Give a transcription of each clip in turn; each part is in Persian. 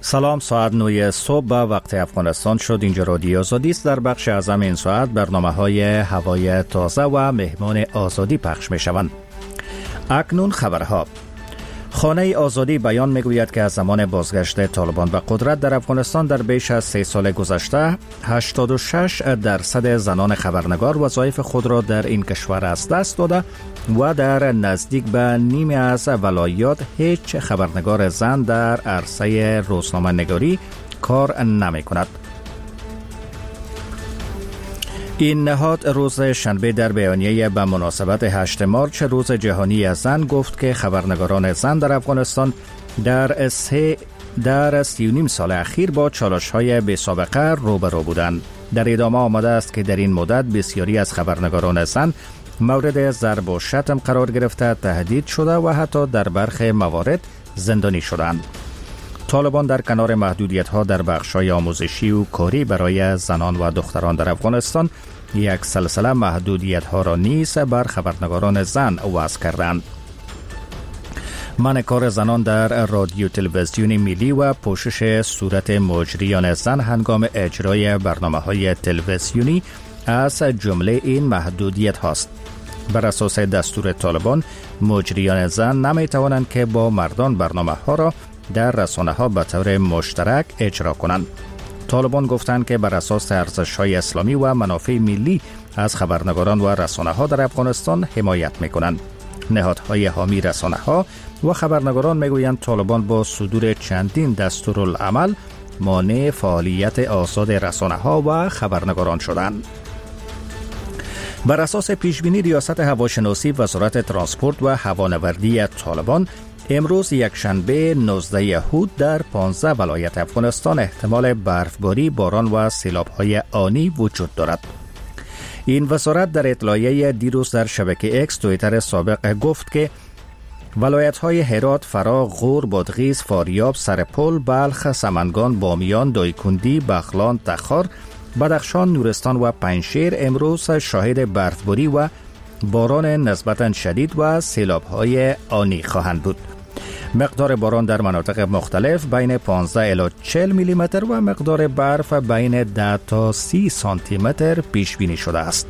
سلام، ساعت 9 صبح به وقت افغانستان شد. اینجا رادیو آزادی است. در بخش اعظم این ساعت برنامه‌های هوای تازه و مهمان آزادی پخش می‌شوند. اکنون خبرها. خانه آزادی بیان میگوید که از زمان بازگشت طالبان به قدرت در افغانستان در بیش از 3 سال گذشته 86% زنان خبرنگار وظایف خود را در این کشور از دست داده و در نزدیک به نیمی از ولایات هیچ خبرنگار زن در عرصه روزنامه نگاری کار نمی کند. این نهاد روز شنبه در بیانیه به مناسبت 8 مارچ روز جهانی زن گفت که خبرنگاران زن در افغانستان در 3.5 سال اخیر با چالش‌های بی‌سابقه روبرو بودند. در ادامه آمده است که در این مدت بسیاری از خبرنگاران زن مورد ضرب و شتم قرار گرفته، تهدید شده و حتی در برخی موارد زندانی شدند. طالبان در کنار محدودیت‌ها در بخش‌های آموزشی و کاری برای زنان و دختران در افغانستان یک سلسله محدودیت‌ها را نیز بر خبرنگاران زن وضع کردند. منع کار زنان در رادیو تلویزیون ملی و پوشش صورت مجریان زن هنگام اجرای برنامه‌های تلویزیونی از جمله این محدودیت هاست. بر اساس دستور طالبان مجریان زن نمی توانند که با مردان برنامه ها را در رسانه ها به طور مشترک اجرا کنند. طالبان گفتند که بر اساس ارزش های اسلامی و منافع ملی از خبرنگاران و رسانه ها در افغانستان حمایت می کنند. نهادهای حامی رسانه ها و خبرنگاران می گویند طالبان با صدور چندین دستورالعمل مانع فعالیت آزاد رسانه ها و خبرنگاران شدند. بر اساس پیشبینی ریاست هواشناسی وزارت ترانسپورت و هوانوردی طالبان امروز یکشنبه 19 اود در 15 ولایت افغانستان احتمال برفباری، باران و سیلاب‌های آنی وجود دارد. این وزارت در اطلاعیه دیروز در شبکه اکس توییتر سابق گفت که ولایت‌های هرات، فرا، غور، بادغیس، فاریاب، سرپل، بلخ، سمنگان، بامیان، دایکندی، بغلان، تخار، بدخشان، نورستان و پنجشیر امروز شاهد برفباری و باران نسبتاً شدید و سیلاب‌های آنی خواهند بود. مقدار باران در مناطق مختلف بین 15 الی 40 میلی متر و مقدار برف بین 10 تا 30 سانتی متر پیش بینی شده است.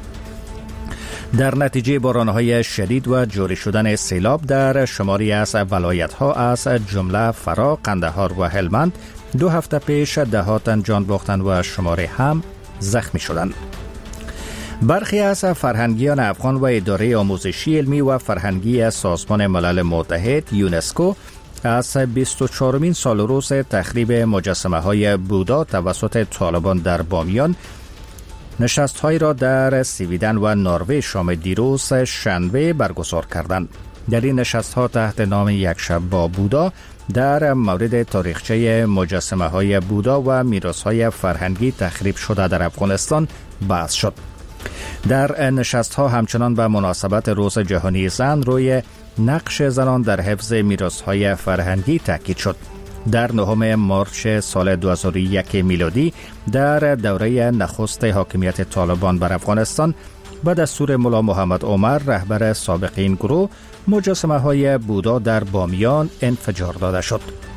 در نتیجه باران‌های شدید و جاری شدن سیلاب در شماری از ولایت‌ها از جمله فرا، قندهار و هلمند 2 هفته پیش دهاتن جان باختند و شماری هم زخمی شدند. برخی از فرهنگیان افغان و اداره آموزشی علمی و فرهنگی از سازمان ملل متحد یونسکو از 24مین سال روز تخریب مجسمه‌های بودا توسط طالبان در بامیان نشست‌هایی را در سویدن و نروژ شام دیروز شنبه برگزار کردند. در این نشست‌ها تحت نام یک شب با بودا در مورد تاریخچه مجسمه‌های بودا و میراث‌های فرهنگی تخریب شده در افغانستان بحث شد. در نشست‌ها همچنان به مناسبت روز جهانی زن روی نقش زنان در حفظ میراث‌های فرهنگی تاکید شد. در 9 مارچ سال 2001 میلادی در دوره نخست حاکمیت طالبان بر افغانستان به دستور ملا محمد عمر رهبر سابق این گروه مجسمه‌های بودا در بامیان انفجار داده شد.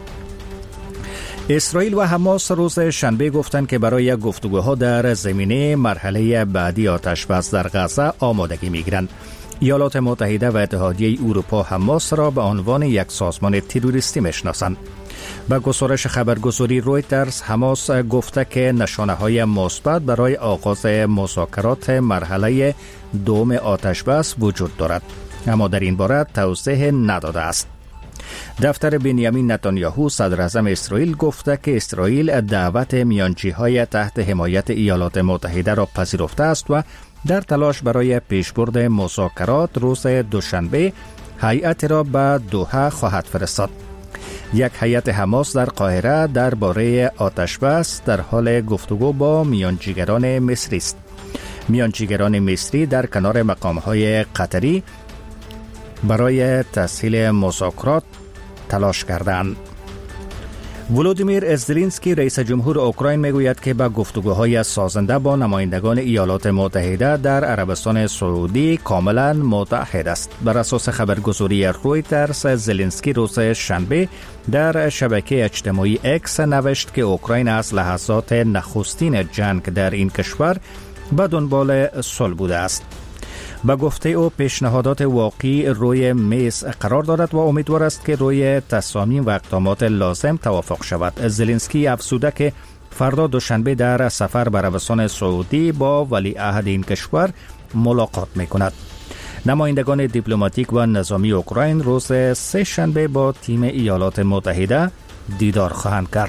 اسرائیل و حماس روز شنبه گفتند که برای گفتگوها در زمینه مرحله بعدی آتش‌بس در غزه آمادگی می‌گیرند. ایالات متحده و اتحادیه اروپا حماس را به عنوان یک سازمان تروریستی می‌شناسند. با گزارش خبرگزاری رویترز حماس گفته که نشانه‌های مثبت برای آغاز مذاکرات مرحله دوم آتش‌بس وجود دارد، اما در این باره توضیح نداده است. دفتر بنیامین نتانیاهو صدر اعظم اسرائیل گفته که اسرائیل دعوت میانجی‌های تحت حمایت ایالات متحده را پذیرفته است و در تلاش برای پیشبرد مذاکرات روز دوشنبه هیئت را به دوحه خواهد فرستاد. یک هیئت حماس در قاهره درباره آتش‌بس در حال گفتگو با میانجیگران مصری است. میانجیگران مصری در کنار مقام‌های قطری برای تسهیل مذاکرات تلاش کردند. ولودیمیر زلنسکی رئیس جمهور اوکراین میگوید که با گفتگوهای سازنده با نمایندگان ایالات متحده در عربستان سعودی کاملا متحد است. بر اساس خبرگزاری رویترز، زلنسکی روز شنبه در شبکه اجتماعی اکس نوشت که اوکراین از لحظات نخستین جنگ در این کشور به دنبال صلح بوده است. با گفته او پیشنهادات واقعی روی میز قرار دارد و امیدوار است که روی تصامیم و اقدامات لازم توافق شود. زلنسکی افزوده که فردا دوشنبه در سفر به عربستان سعودی با ولیعهد این کشور ملاقات می‌کند. نمایندگان دیپلماتیک و نظامی اوکراین روز سه شنبه با تیم ایالات متحده دیدار خواهند کرد.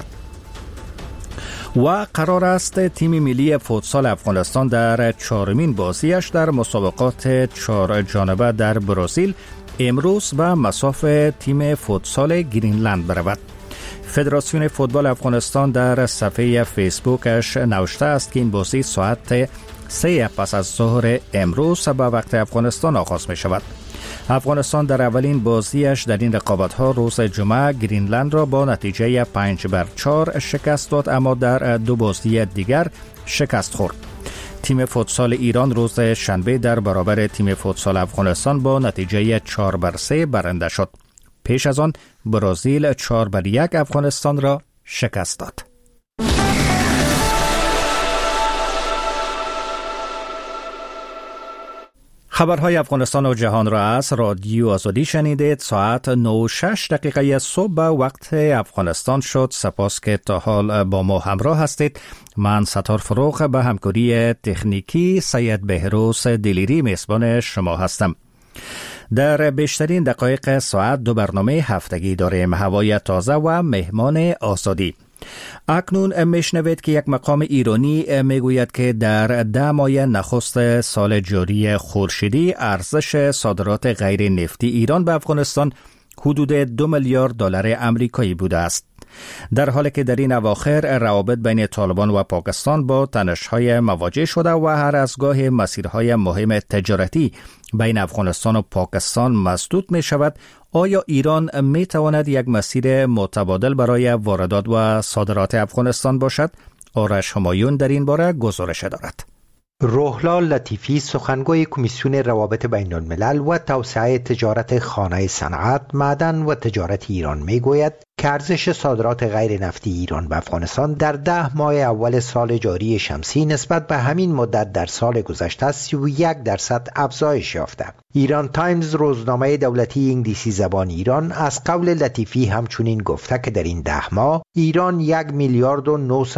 و قرار است تیم ملی فوتسال افغانستان در چهارمین بازیش در مسابقات 4 جانبه در برزیل امروز به مصاف تیم فوتسال گرینلند برود. فدراسیون فوتبال افغانستان در صفحه فیسبوکش نوشته است که این بازی ساعت 3 پس از ظهر امروز به وقت افغانستان آغاز می شود. افغانستان در اولین بازیش در این رقابت‌ها روز جمعه گرینلند را با نتیجه 5-4 شکست داد، اما در 2 بازی دیگر شکست خورد. تیم فوتسال ایران روز شنبه در برابر تیم فوتسال افغانستان با نتیجه 4-3 برنده شد. پیش از آن برزیل 4-1 افغانستان را شکست داد. خبرهای افغانستان و جهان را از رادیو آزادی شنیدید. ساعت 9:06 صبح وقت افغانستان شد. سپاس که تا حال با ما همراه هستید. من ستار فروغ به همکاری تکنیکی سید بهروز دلیری میزبان شما هستم. در بیشترین دقایق ساعت 2 برنامه هفتگی داریم: هوای تازه و مهمان آزادی. اکنون میشنوید که یک مقام ایرانی میگوید که در 10 ماه نخست سال جاری خورشیدی ارزش صادرات غیر نفتی ایران به افغانستان حدود 2 میلیارد دلار آمریکایی بوده است. در حالی که در این اواخر روابط بین طالبان و پاکستان با تنش‌های مواجه شده و هر از گاه مسیرهای مهم تجارتی بین افغانستان و پاکستان مسدود می شود، آیا ایران می تواند یک مسیر متبادل برای واردات و صادرات افغانستان باشد؟ آرش همایون در این باره گزارش دارد. روحلال لطیفی، سخنگوی کمیسیون روابط بین الملل و توسعه تجارت خانه صنعت، معدن و تجارت ایران میگوید که ارزش صادرات غیر نفتی ایران به افغانستان در 10 ماه اول سال جاری شمسی نسبت به همین مدت در سال گذشته 31% افزایش یافته. ایران تایمز، روزنامه دولتی انگلیسی زبان ایران، از قول لطیفی همچنین گفته که در این 10 ماه ایران 1 میلیارد و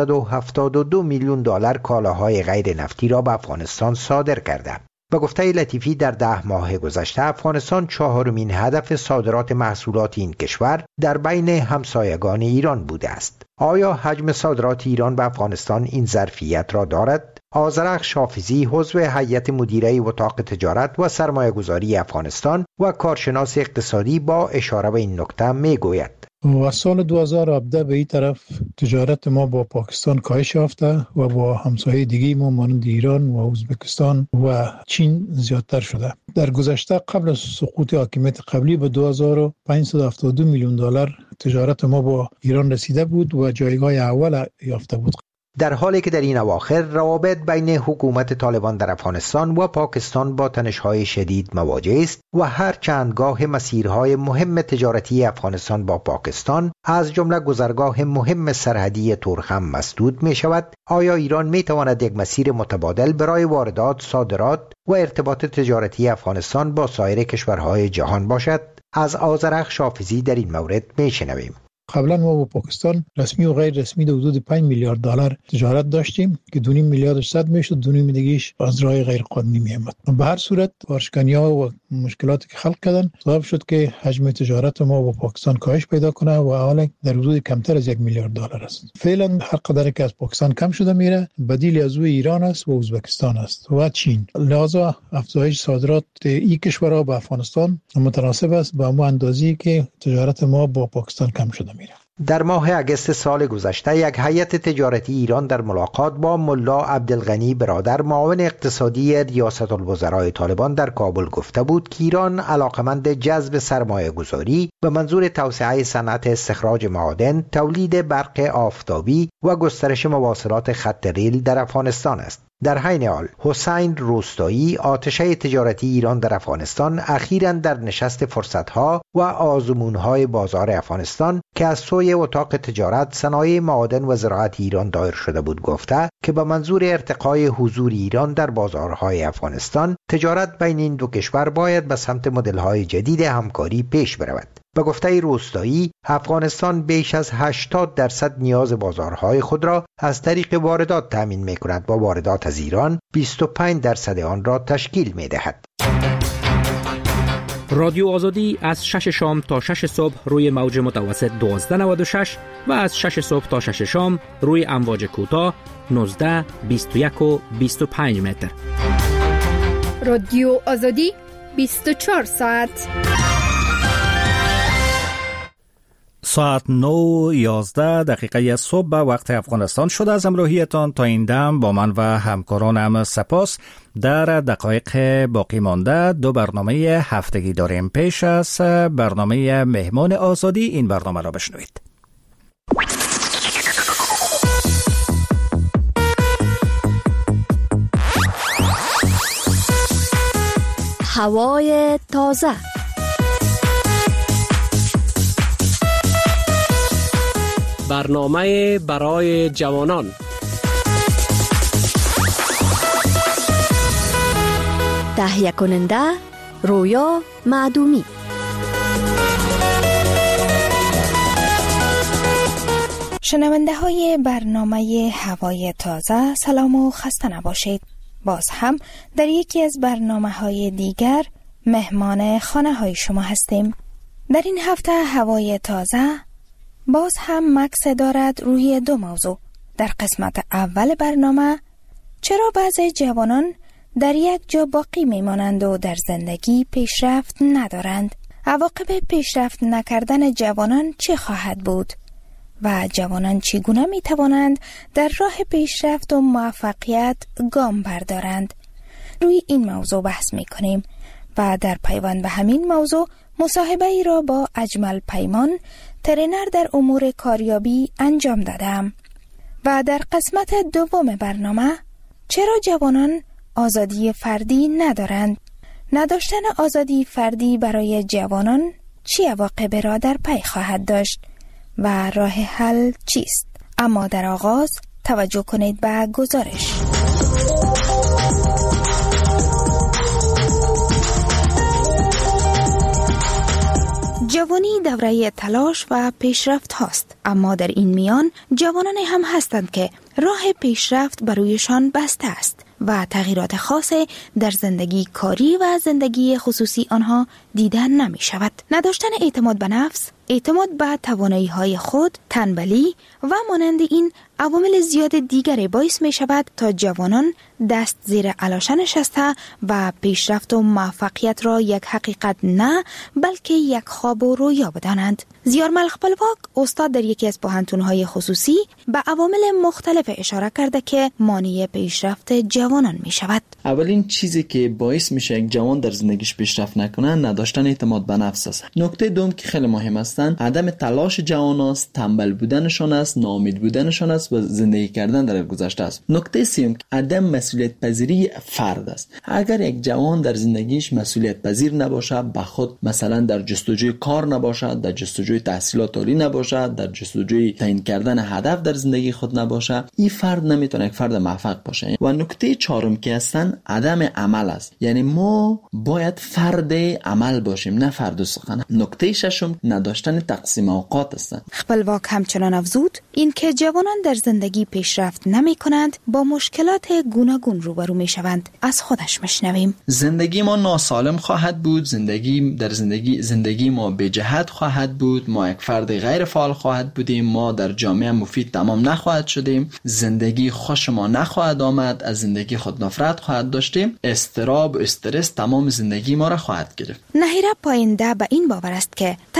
972 میلیون دلار کالاهای غیر نفتی را به افغانستان صادر کرده. به گفته لطیفی در 10 ماه گذشته افغانستان 4مین هدف صادرات محصولات این کشور در بین همسایگان ایران بوده است. آیا حجم صادرات ایران به افغانستان این ظرفیت را دارد؟ آذرخش حافظی، عضو هیئت مدیره اتاق تجارت و سرمایه‌گذاری افغانستان و کارشناس اقتصادی، با اشاره به این نکته میگوید: و سال 2017 به این طرف تجارت ما با پاکستان کاهش یافته و با همسایه دیگه ما مانند ایران و ازبکستان و چین زیادتر شده. در گذشته قبل از سقوط حاکمیت قبلی به 2572 میلیون دلار تجارت ما با ایران رسیده بود و جایگاه اول یافته بود. در حالی که در این اواخر روابط بین حکومت طالبان در افغانستان و پاکستان با تنش‌های شدید مواجه است و هر چندگاه مسیرهای مهم تجارتی افغانستان با پاکستان از جمله گذرگاه مهم سرحدی تورخم مسدود می شود، آیا ایران می تواند یک مسیر متبادل برای واردات، صادرات و ارتباط تجارتی افغانستان با سایر کشورهای جهان باشد؟ از آذرخش حافظی در این مورد می شنویم. قبلا ما با پاکستان رسمی و غیر رسمی در حدود 5 میلیارد دلار تجارت داشتیم که 2.5 میلیارد صد میشد، 2.5 دیگه‌اش از راه غیر قانونی میآمد. به هر صورت وارشکنی‌ها و مشکلاتی که خلق کردن سبب شد که حجم تجارت ما با پاکستان کاهش پیدا کنه و حالا در حدود کمتر از 1 میلیارد دلار است. فعلا هر قدری که از پاکستان کم شده میره، بدیل از او ایران است و ازبکستان است و چین. لذا افزایش صادرات این کشورها به افغانستان متناسب است با اندازه‌ای که تجارت ما با پاکستان کم شده. در ماه اگست سال گذشته یک هیئت تجارتی ایران در ملاقات با ملا عبدالغنی برادر معاون اقتصادی ریاست الوزراء طالبان در کابل گفته بود که ایران علاقمند جذب سرمایه گذاری به منظور توسعه صنعت استخراج معادن، تولید برق آفتابی و گسترش مواصلات خط ریل در افغانستان است. در حین حال حسین روستایی آتشه تجارتی ایران در افغانستان اخیراً در نشست فرصت‌ها و آزمون‌های بازار افغانستان که از سوی اتاق تجارت، صنایع معادن و زراعت ایران دایر شده بود گفته که به منظور ارتقای حضور ایران در بازارهای افغانستان، تجارت بین این دو کشور باید به سمت مدل‌های جدید همکاری پیش برود. به گفته روستایی، افغانستان بیش از 80% نیاز بازارهای خود را از طریق واردات تامین می‌کند و واردات از ایران 25% آن را تشکیل می‌دهد. رادیو آزادی از 6 شام تا 6 صبح روی موج متوسط 1296 و از 6 صبح تا 6 شام روی امواج کوتاه 19، 21 و 25 متر. رادیو آزادی 24 ساعت. ساعت 9:11 صبح به وقت افغانستان شده. از همراهیتان تا این دم با من و همکارانم سپاس. در دقایق باقی مانده 2 برنامه هفتگی داریم. پیش از برنامه مهمان آزادی این برنامه را بشنوید. هوای تازه. برنامه برای جوانان. تهیه کننده رویا معدومی. شنونده های برنامه هوای تازه، سلام و خسته نباشید. باز هم در یکی از برنامه های دیگر مهمان خانه های شما هستیم. در این هفته هوای تازه باز هم مکس دارد روی 2 موضوع. در قسمت اول برنامه چرا بعضی جوانان در یک جا باقی میمانند و در زندگی پیشرفت ندارند؟ عواقب پیشرفت نکردن جوانان چه خواهد بود؟ و جوانان چگونه میتوانند در راه پیشرفت و موفقیت گام بردارند؟ روی این موضوع بحث میکنیم و در پیوند به همین موضوع مصاحبه ای را با اجمل پیمان، ترینر در امور کاریابی انجام دادم. و در قسمت دوم برنامه چرا جوانان آزادی فردی ندارند؟ نداشتن آزادی فردی برای جوانان چه عواقبی را در پی خواهد داشت و راه حل چیست؟ اما در آغاز توجه کنید به گزارش. جوانی دوره تلاش و پیشرفت هاست، اما در این میان جوانانی هم هستند که راه پیشرفت برویشان بسته است و تغییرات خاص در زندگی کاری و زندگی خصوصی آنها دیدن نمی شود. نداشتن اعتماد به نفس، اعتماد به توانایی های خود، تنبلی و مانند این عوامل زیاد دیگری باعث می شود تا جوانان دست زیر علاشه نشسته و پیشرفت و موفقیت را یک حقیقت نه بلکه یک خواب و رویا بدانند. زیارمل خپلواک استاد در یکی از پوهنتون‌های خصوصی به عوامل مختلف اشاره کرده که مانع پیشرفت جوانان می شود. اولین چیزی که باعث میشه یک جوان در زندگیش پیشرفت نکنه نداشتن اعتماد به نفس است. نکته دوم که خیلی مهم است عدم تلاش جوان است، تنبل بودنشان است، ناامید بودنشان است و زندگی کردن در گذشته است. نکته سوم عدم مسئولیت پذیری فرد است. اگر یک جوان در زندگیش مسئولیت پذیر نباشه، به خود مثلا در جستجوی کار نباشد، در جستجوی تحصیلات عالی نباشد، در جستجوی تعیین کردن هدف در زندگی خود نباشه، این فرد نمیتونه یک فرد موفق باشه. و نکته چهارم که هستن عدم عمل است. یعنی ما باید فرد عمل باشیم نه فرد سخن. نکته ششم نداشتن تقسیم اوقات است. خپلواک همچنان افزود این که جوانان در زندگی پیشرفت نمی کنند با مشکلات گوناگون روبرو می شوند. از خودش مشنویم. زندگی ما ناسالم خواهد بود، زندگی ما به جهت خواهد بود، ما یک فرد غیر فعال خواهد بودیم، ما در جامعه مفید تمام نخواهد شدیم، زندگی خوش ما نخواهد آمد، از زندگی خود نفرت خواهد داشتیم، استراب و استرس تمام زندگی ما را خواهد گرفت. نهیره پاینده به این باور است که ترس و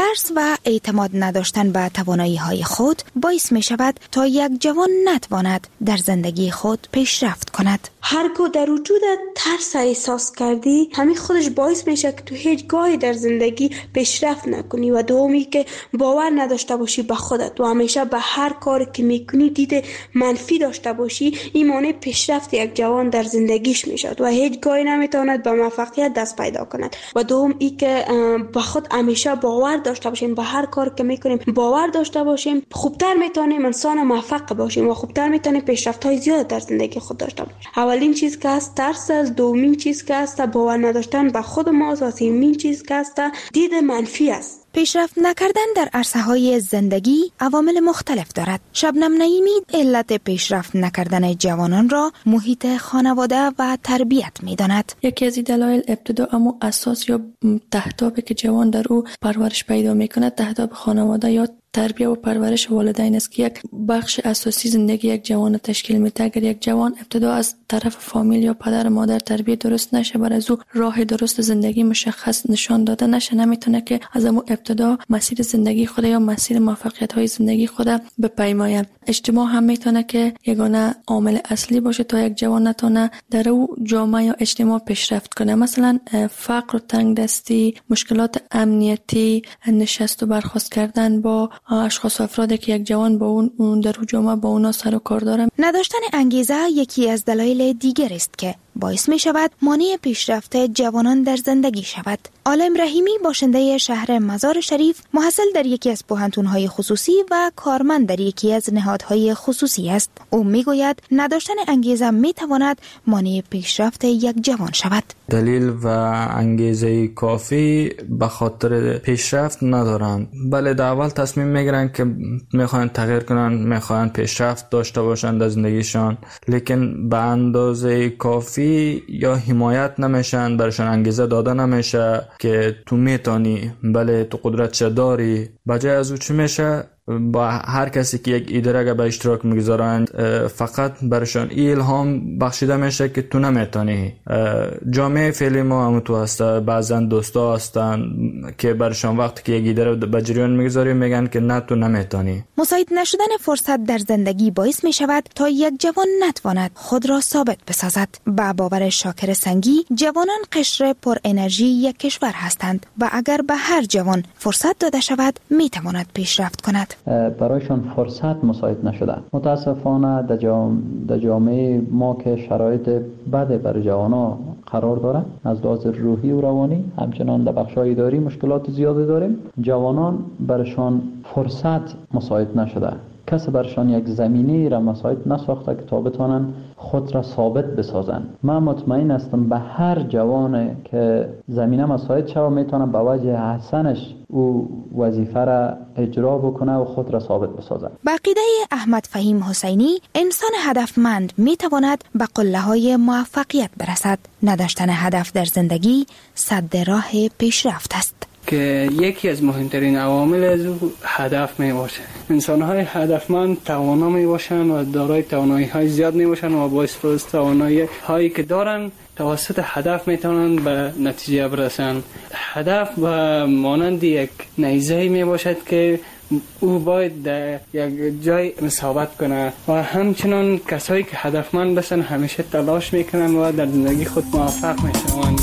و اعتماد نداشتن به توانایی‌های خود باعث می شود تا یک جوان نتواند در زندگی خود پیشرفت کند. هرگاه در وجودت ترس احساس کردی، همین خودش باعث میشه که تو هیچ گاهی در زندگی پیشرفت نکنی و دومی که باور نداشته باشی به خودت و همیشه به هر کاری که میکنی دید منفی داشته باشی. این مانع پیشرفت یک جوان در زندگیش میشد و هیچ گاهی نمیتواند به موفقیت دست پیدا کند. و دوم ای که به خود همیشه باور داشته باشیم، به هر کاری که میکنیم باور داشته باشیم، خوبتر میتونیم انسان موفق باشیم و خوبتر میتونیم پیشرفت‌های زیاد در زندگی خود داشته باشیم. اولین چیز که است ترس است، دومین چیز که است باور نداشتن به خود ماست و سومین چیز که است دید منفی است. پیشرفت نکردن در عرصه‌های زندگی عوامل مختلف دارد. شبنم نعیمی علت پیشرفت نکردن جوانان را محیط خانواده و تربیت می‌داند. یکی از دلایل ابتدا اما اساس یا تهدابی که جوان در او پرورش پیدا می‌کند تهداب خانواده یا تربیت و پرورش والدین است که یک بخش اساسی زندگی یک جوان تشکیل میده. اگر یک جوان ابتدا از طرف فامیل یا پدر و مادر تربیت درست نشه، بر از او راه درست زندگی مشخص نشان داده نشه، نمیتونه که از اون ابتدا مسیر زندگی خود یا مسیر موفقیت های زندگی خود بپیماید. اجتماع هم میتونه که یگانه عامل اصلی باشه تا یک جوان نتونه در او جامعه یا اجتماع پیشرفت کنه. مثلا فقر و تنگدستی، مشکلات امنیتی، نشست و برخاست کردن با اشخاص و افرادی که یک جوان با اون در جامعه با اونا سر و کار داره. نداشتن انگیزه یکی از دلایل دیگر است که باعث می شود مانع پیشرفت جوانان در زندگی شود. عالم رحیمی باشنده شهر مزار شریف، محصل در یکی از پوهنتون‌های خصوصی و کارمند در یکی از نهادهای خصوصی است. او می گوید نداشتن انگیزه می تواند مانع پیشرفت یک جوان شود. دلیل و انگیزه کافی به خاطر پیشرفت ندارند. بله، در اول تصمیم میگیرن که میخوان تغییر کنن، میخوان پیشرفت داشته باشن در زندگیشان، لیکن به اندازه کافی یا حمایت نمیشن، برشان انگیزه داده نمیشه که تو میتونی، بله تو قدرت داری. بجای از او چی میشه؟ با هر کسی که یک ایده را به اشتراک میگذارند فقط برشان الهام بخشیده میشه که تو نمیتونی. جامعه فعلی ما هم تو هسته، بعضن دوستا هستن که برشان وقتی که یک ایده را به جریان میگذاری میگن که نه تو نمیتونی. مساعد نشدن فرصت در زندگی باعث میشود تا یک جوان نتواند خود را ثابت بسازد. با باور شاکر سنگی، جوانان قشر پر انرژی یک کشور هستند و اگر به هر جوان فرصت داده شود میتواند پیشرفت کند. برایشان فرصت مساعد نشده. متاسفانه در جامعه ما که شرایط بد برای جوانا قرار داره، از لحاظ روحی و روانی، همچنان در بخش‌های اداری مشکلات زیادی داریم. جوانان برایشان فرصت مساعد نشده. کسی برشان یک زمینه را مساعد نساخته که تا بتانن خود را ثابت بسازن. من مطمئن هستم به هر جوان که زمینه مساعد شود میتونه به وجه حسنش او وظیفه را اجرا بکنه و خود را ثابت بسازه. با عقیده احمد فهیم حسینی، انسان هدفمند میتواند به قله‌های موفقیت برسد. نداشتن هدف در زندگی سد راه پیشرفت است. که یکی از مهمترین عوامل از او هدف می باشه. انسان‌های هدفمند توانا می باشند و دارای توانایی‌های زیاد می باشند و با استفاده از توانایی‌هایی که دارند توسط هدف می توانند به نتیجه برسند. هدف و مانند یک نیزه‌ای می باشد که او باید در یک جای ثابت کنه و همچنان کسایی که هدفمند باشند همیشه تلاش میکنند و در زندگی خود موفق میشوند.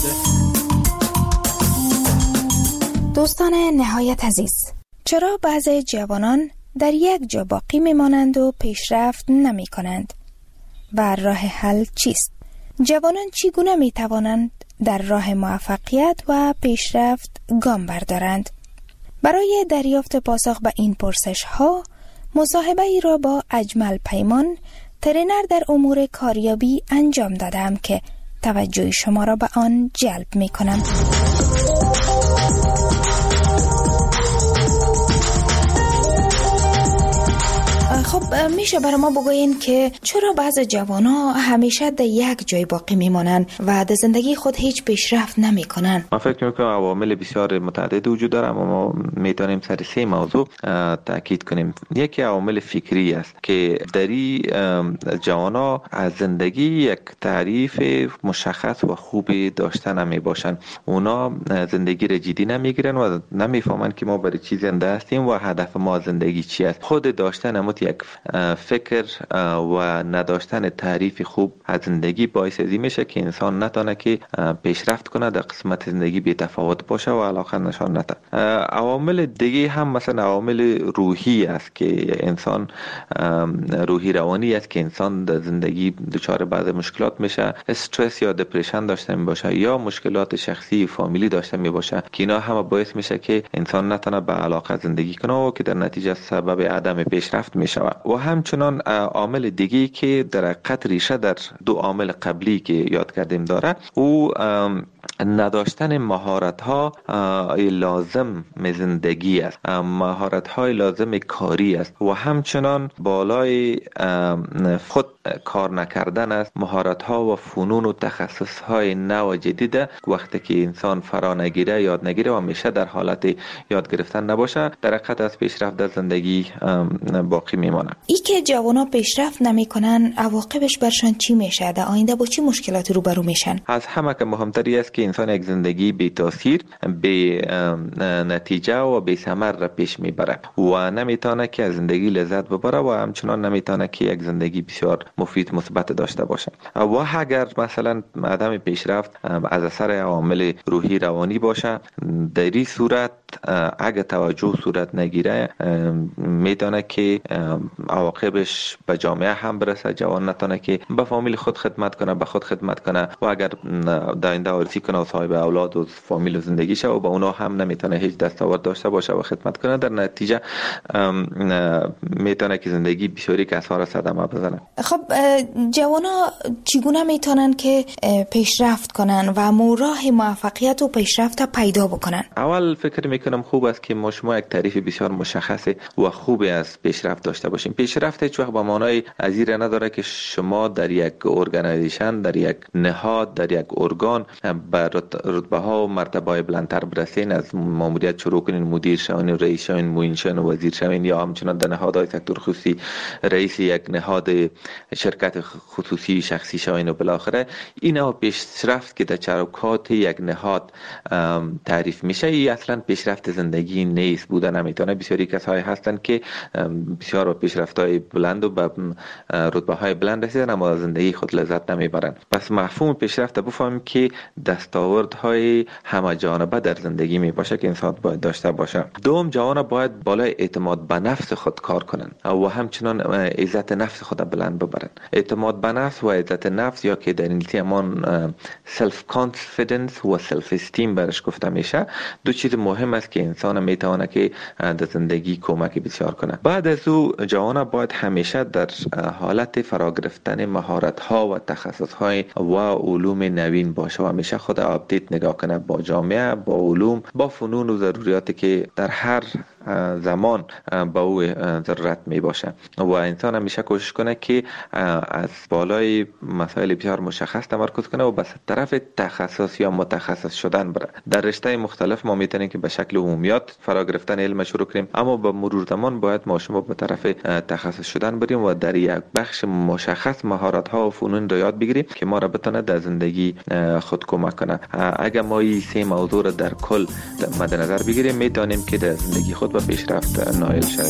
دوستان نهایت عزیز، چرا بعضی جوانان در یک جا باقی میمانند و پیشرفت نمی کنند؟ و راه حل چیست؟ جوانان چگونه می توانند در راه موفقیت و پیشرفت گام بردارند؟ برای دریافت پاسخ به این پرسش ها، مصاحبه ای را با اجمل پیمان، ترینر در امور کاریابی انجام دادم که توجه شما را به آن جلب می کنم. خب میشه برای ما بگوین که چرا بعض جوان‌ها همیشه در یک جای باقی میمانن و در زندگی خود هیچ پیشرفت نمیکنن؟ من فکر میکنم عوامل بسیار متعدد وجود داره، اما ما میتونیم سر 3 موضوع تاکید کنیم. یکی عوامل فکری است که دری جوان‌ها از زندگی یک تعریف مشخص و خوبی داشتن نمی باشن. اونا زندگی را جدی نمیگیرن و نمیفهمن که ما برای چی زنده هستیم و هدف ما زندگی چی است. خود داشتن یک فکر و نداشتن تعریف خوب از زندگی باعث ازی میشه که انسان نتونه که پیشرفت کنه، در قسمت زندگی بی تفاوت باشه و علاقه نشان نده. عوامل دیگه هم مثلا عوامل روحی است که انسان روحی روانی است که انسان در زندگی دچار بعض مشکلات میشه، استرس یا دپرشن داشته می باشه یا مشکلات شخصی فامیلی داشته می باشه که اینا همه باعث میشه که انسان نتونه به علاقه زندگی کنه و که در نتیجه سبب عدم پیشرفت میشه. و همچنان عامل دیگه که در حقیقت ریشه در 2 عامل قبلی که یاد کردیم داره، او نداشتن مهارت‌ها لازم زندگی است، مهارت‌های لازم کاری است و همچنان بالای خود کار نکردن است. مهارت‌ها و فنون و تخصص‌های نو و جدید وقتی که انسان فرا نگیره، یاد نگیره و همیشه در حالت یاد گرفتن نباشه، در حقیقت از پیشرفت در زندگی باقی میمانه. ای که جوانا پیشرفت نمیکنن عواقبش برشان چی میشه؟ در آینده با چی مشکلاتی روبرو میشن؟ از همه که مهمتری است که انسان یک زندگی بی تاثیر، بی نتیجه و بی ثمر را پیش میبره و نمیتونه که از زندگی لذت ببره و همچنان نمیتونه که یک زندگی بسیار مفید مثبت داشته باشه. و اگر مثلا عدم پیشرفت از اثر عوامل روحی روانی باشه، در این صورت اگه توجه صورت نگیره میتونه که عواقبش به جامعه هم برسه. جوان نتونه که به فامیل خود خدمت کنه، به خود خدمت کنه و اگر در آینده آرزو کنه و صاحب اولاد و فامیل و زندگی شه و با اونا هم نمیتونه هیچ دستاورد داشته باشه و خدمت کنه، در نتیجه میتونه که زندگی بسیاری کسا را صدمه بزنه. خب جوانا چگونه میتونن که پیشرفت کنن و راه موفقیت و پیشرفت پیدا بکنن؟ اول فکر میکنم خوب است که ما شما یک تعریف بسیار مشخص و خوبی از پیشرفت داشته باشیم. پیشرفت هیچ وقت به معنای ازیره نداره که شما در یک ارگانایزیشن، در یک نهاد، در یک ارگان به رتبه ها و مرتبه های بلندتر برسین. از ماموریت شروع کنین، مدیر شوین، رئیس شوین، معین شوین، وزیر شوین یا همچنان در نهادهای سکتور خصوصی رئیس یک نهاد شرکت خصوصی شخصی شوین و بالاخره اینا پیشرفت که در چارکات یک نهاد تعریف میشه. این اصلا پیشرفت زندگی نیست، بوده نمیتونه. بسیاری کسایی هستن که بسیار پیشرفت‌های بلند و به رتبه‌های بلند رسیدن اما زندگی خود لذت نمیبرن. پس مفهوم پیشرفت بفهمیم که دستاوردهای همه جانبه در زندگی می باشه که انسان باید داشته باشه. دوم، جوان باید بالای اعتماد به نفس خود کار کنن و همچنان عزت نفس خود بلند ببرن. اعتماد به نفس و عزت نفس یا که در انگلیسی همان سلف کانفیدنس و سلف استیم برش گفته میشه، 2 چیز مهم است که انسان میتونه که در زندگی کمک بسیار کنه. بعد از او جوان باید همیشه در حالت فرا گرفتن مهارت ها و تخصص های و علوم نوین باشه و همیشه خود آپدیت نگاه کنه با جامعه، با علوم، با فنون و ضروریاتی که در هر زمان با او ضرورت می باشه و انسان همیشه کوشش کنه که از بالای مسائل بسیار مشخص تمرکز کنه و به طرف تخصص یا متخصص شدن بره. در رشته مختلف ما میتونیم که به شکل عمومیات فرا گرفتن علم شروع کنیم، اما با مرور زمان باید ما شما به طرف تخصص شدن بریم و در یک بخش مشخص مهارت ها و فنون رو یاد بگیریم که ما را بتونه در زندگی خود کمک کنه. اگر ما این 3 موضوع را در کل مد نظر بگیریم میتونیم که در زندگی خود به پیشرفت نائل شویم.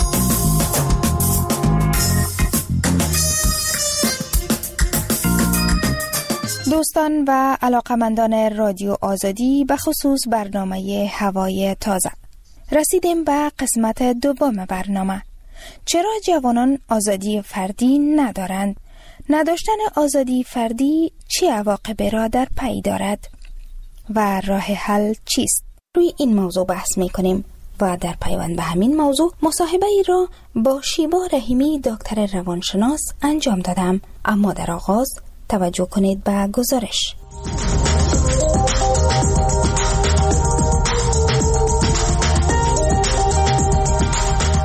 دوستان و علاقمندان رادیو آزادی، به خصوص برنامه هوای تازه رسیدیم به قسمت دوم برنامه. چرا جوانان آزادی فردی ندارند؟ نداشتن آزادی فردی چه عواقبی را در پی دارد و راه حل چیست؟ روی این موضوع بحث می‌کنیم و در پیوند به همین موضوع مصاحبه ای را با شیبا رحیمی دکتر روانشناس انجام دادم. اما در آغاز توجه کنید به گزارش. انسان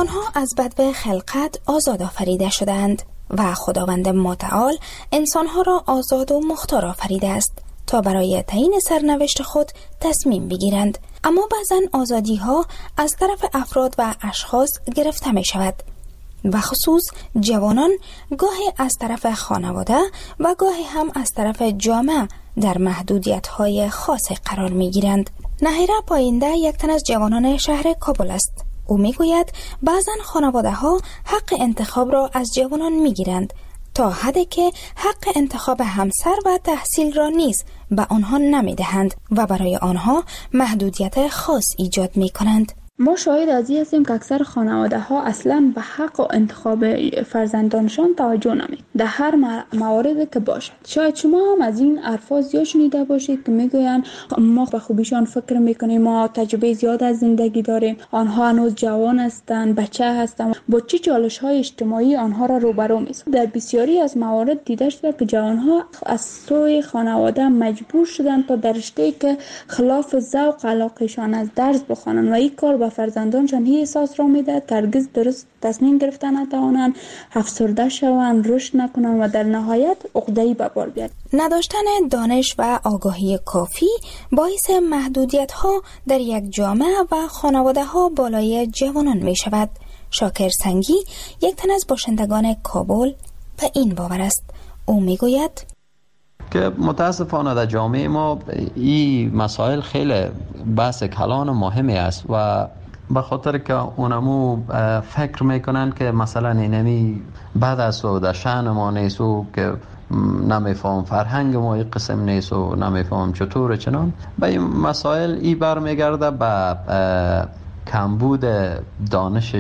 انسان‌ها از بدو خلقت آزاد آفریده شدند و خداوند متعال انسان‌ها را آزاد و مختار آفریده است تا برای تعیین سرنوشت خود تصمیم بگیرند. اما بعضن آزادی‌ها از طرف افراد و اشخاص گرفته می شود و خصوص جوانان گاهی از طرف خانواده و گاهی هم از طرف جامعه در محدودیت‌های خاص قرار می‌گیرند. نهیره پاینده یک تن از جوانان شهر کابل است. او می‌گوید بعضن خانواده‌ها حق انتخاب را از جوانان می‌گیرند تا حدی که حق انتخاب همسر و تحصیل را نیز به آنها نمی‌دهند و برای آنها محدودیت خاص ایجاد می‌کنند. ما شاهد از این هستیم که اکثر خانواده ها اصلا به حق و انتخاب فرزندانشان توجه نمی در هر موارد که باشد. شاید شما هم از این الفاظ زیاد شنیده باشید که میگویند ما به خوبیشان فکر میکنیم، ما تجربه زیاد از زندگی داریم، آنها هنوز جوان هستند، بچه هستند، با چه چالش های اجتماعی آنها را روبرو می‌سازد. در بسیاری از موارد دیده شده که جوانها از سوی خانواده مجبور شدند تا در رشته‌ای که خلاف ذوق علاقه‌شان از درس بخوانند و این کار فرزندانشان هی احساس را میده که هرگز درست تصمیم گرفتن نتوانند، افسرده شوند، رشد نکنند و در نهایت عقده‌ای به بار بیاید. نداشتن دانش و آگاهی کافی باعث محدودیت‌ها در یک جامعه و خانواده‌ها بالای جوانان می شود. شاکر سنگی یک تن از باشندگان کابل به این باور است. او می گوید که متاسفانه در جامعه ما این مسائل خیلی بحث کلان و مهمی است و به خاطر که اونمو فکر میکنن که مثلا اینمی بعد از و در شأن ما نیست و که نمیفهم فرهنگ ما این قسم نیست و نمیفهم چطور چنان به این مسائل ای برمیگرده به کمبود دانش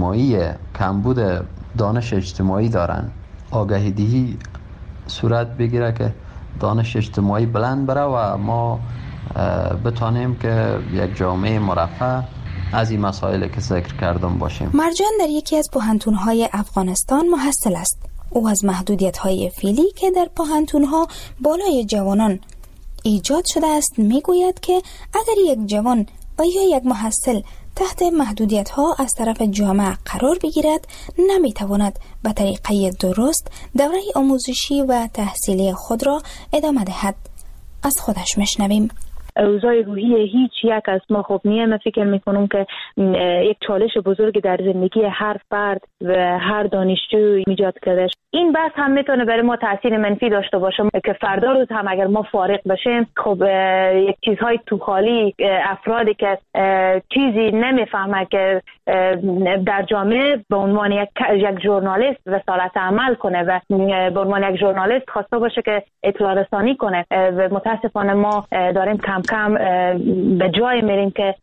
اجتماعی دارن. آگاهی دهی صورت بگیره که دانش اجتماعی بلند بره و ما بتانیم که یک جامعه مرفه از این مسائل که ذکر کردم باشیم. مرجان در یکی از پوهنتون‌های افغانستان محصل است. او از محدودیت‌های فعلی که در پوهنتون‌ها بالای جوانان ایجاد شده است میگوید که اگر یک جوان و یا یک محصل تحت محدودیت‌ها از طرف جامعه قرار بگیرد نمیتواند به طریقه درست دوره آموزشی و تحصیلی خود را ادامه دهد. از خودش میشنویم. اوضاع روحی هیچ یک از ما خوب نیه. من فکر میکنم که یک چالش بزرگ در زندگی هر فرد و هر دانشجو ایجاد کرده. این بحث هم میتونه برای ما تاثیر منفی داشته باشه که فردا روز هم اگر ما فارغ بشیم خب یک چیزهای تو خالی، افرادی که چیزی نمیفهمه که در جامعه به عنوان یک ژورنالیست رسالت عمل کنه و به عنوان یک ژورنالیست خواسته باشه که اطلاع رسانی کنه و متاسفانه ما داریم کم کم به جای میریم که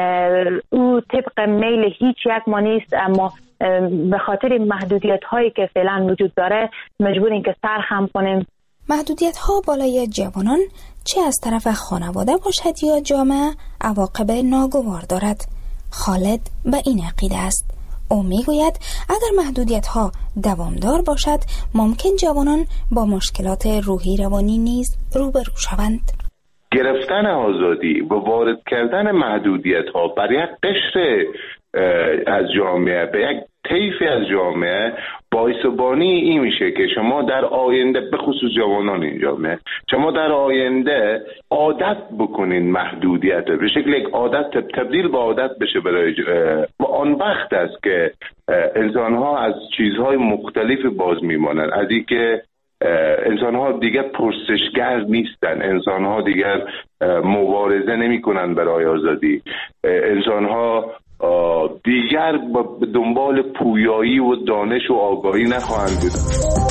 او طبق میل هیچ یک ما نیست، اما به خاطر محدودیت هایی که فعلا وجود داره مجبوریم که سرخم کنیم. محدودیت ها بالای جوانان چه از طرف خانواده باشد یا جامعه عواقب ناگوار دارد. خالد به این عقیده است. او میگوید اگر محدودیت ها دوامدار باشد ممکن جوانان با مشکلات روحی روانی نیز روبرو شوند. گرفتن آزادی و وارد کردن محدودیت ها بر یک قشر از جامعه به یک طیفی از جامعه باعث و بانی این میشه که شما در آینده به خصوص جوانان این جامعه شما در آینده عادت بکنین محدودیت به شکل یک عادت تبدیل به عادت بشه برای و آن وقت است که انسان ها از چیزهای مختلف باز میمانند، از این که انسان ها دیگر پرسشگر نیستن، انسان ها دیگر مبارزه نمی کنن برای آزادی، انسان ها دیگر به دنبال پویایی و دانش و آگاهی نخواهند بود.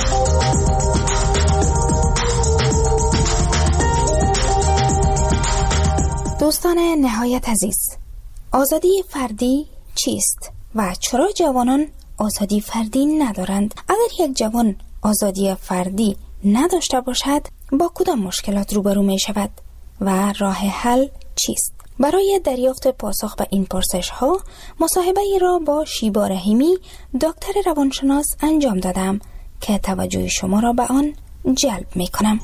دوستان نهایت عزیز، آزادی فردی چیست و چرا جوانان آزادی فردی ندارند؟ اگر یک جوان آزادی فردی نداشته باشد با کدام مشکلات روبرو می شود و راه حل چیست؟ برای دریافت پاسخ به این پرسش ها مصاحبه ای را با شیبا رحیمی دکتر روانشناس انجام دادم که توجه شما را به آن جلب می کنم.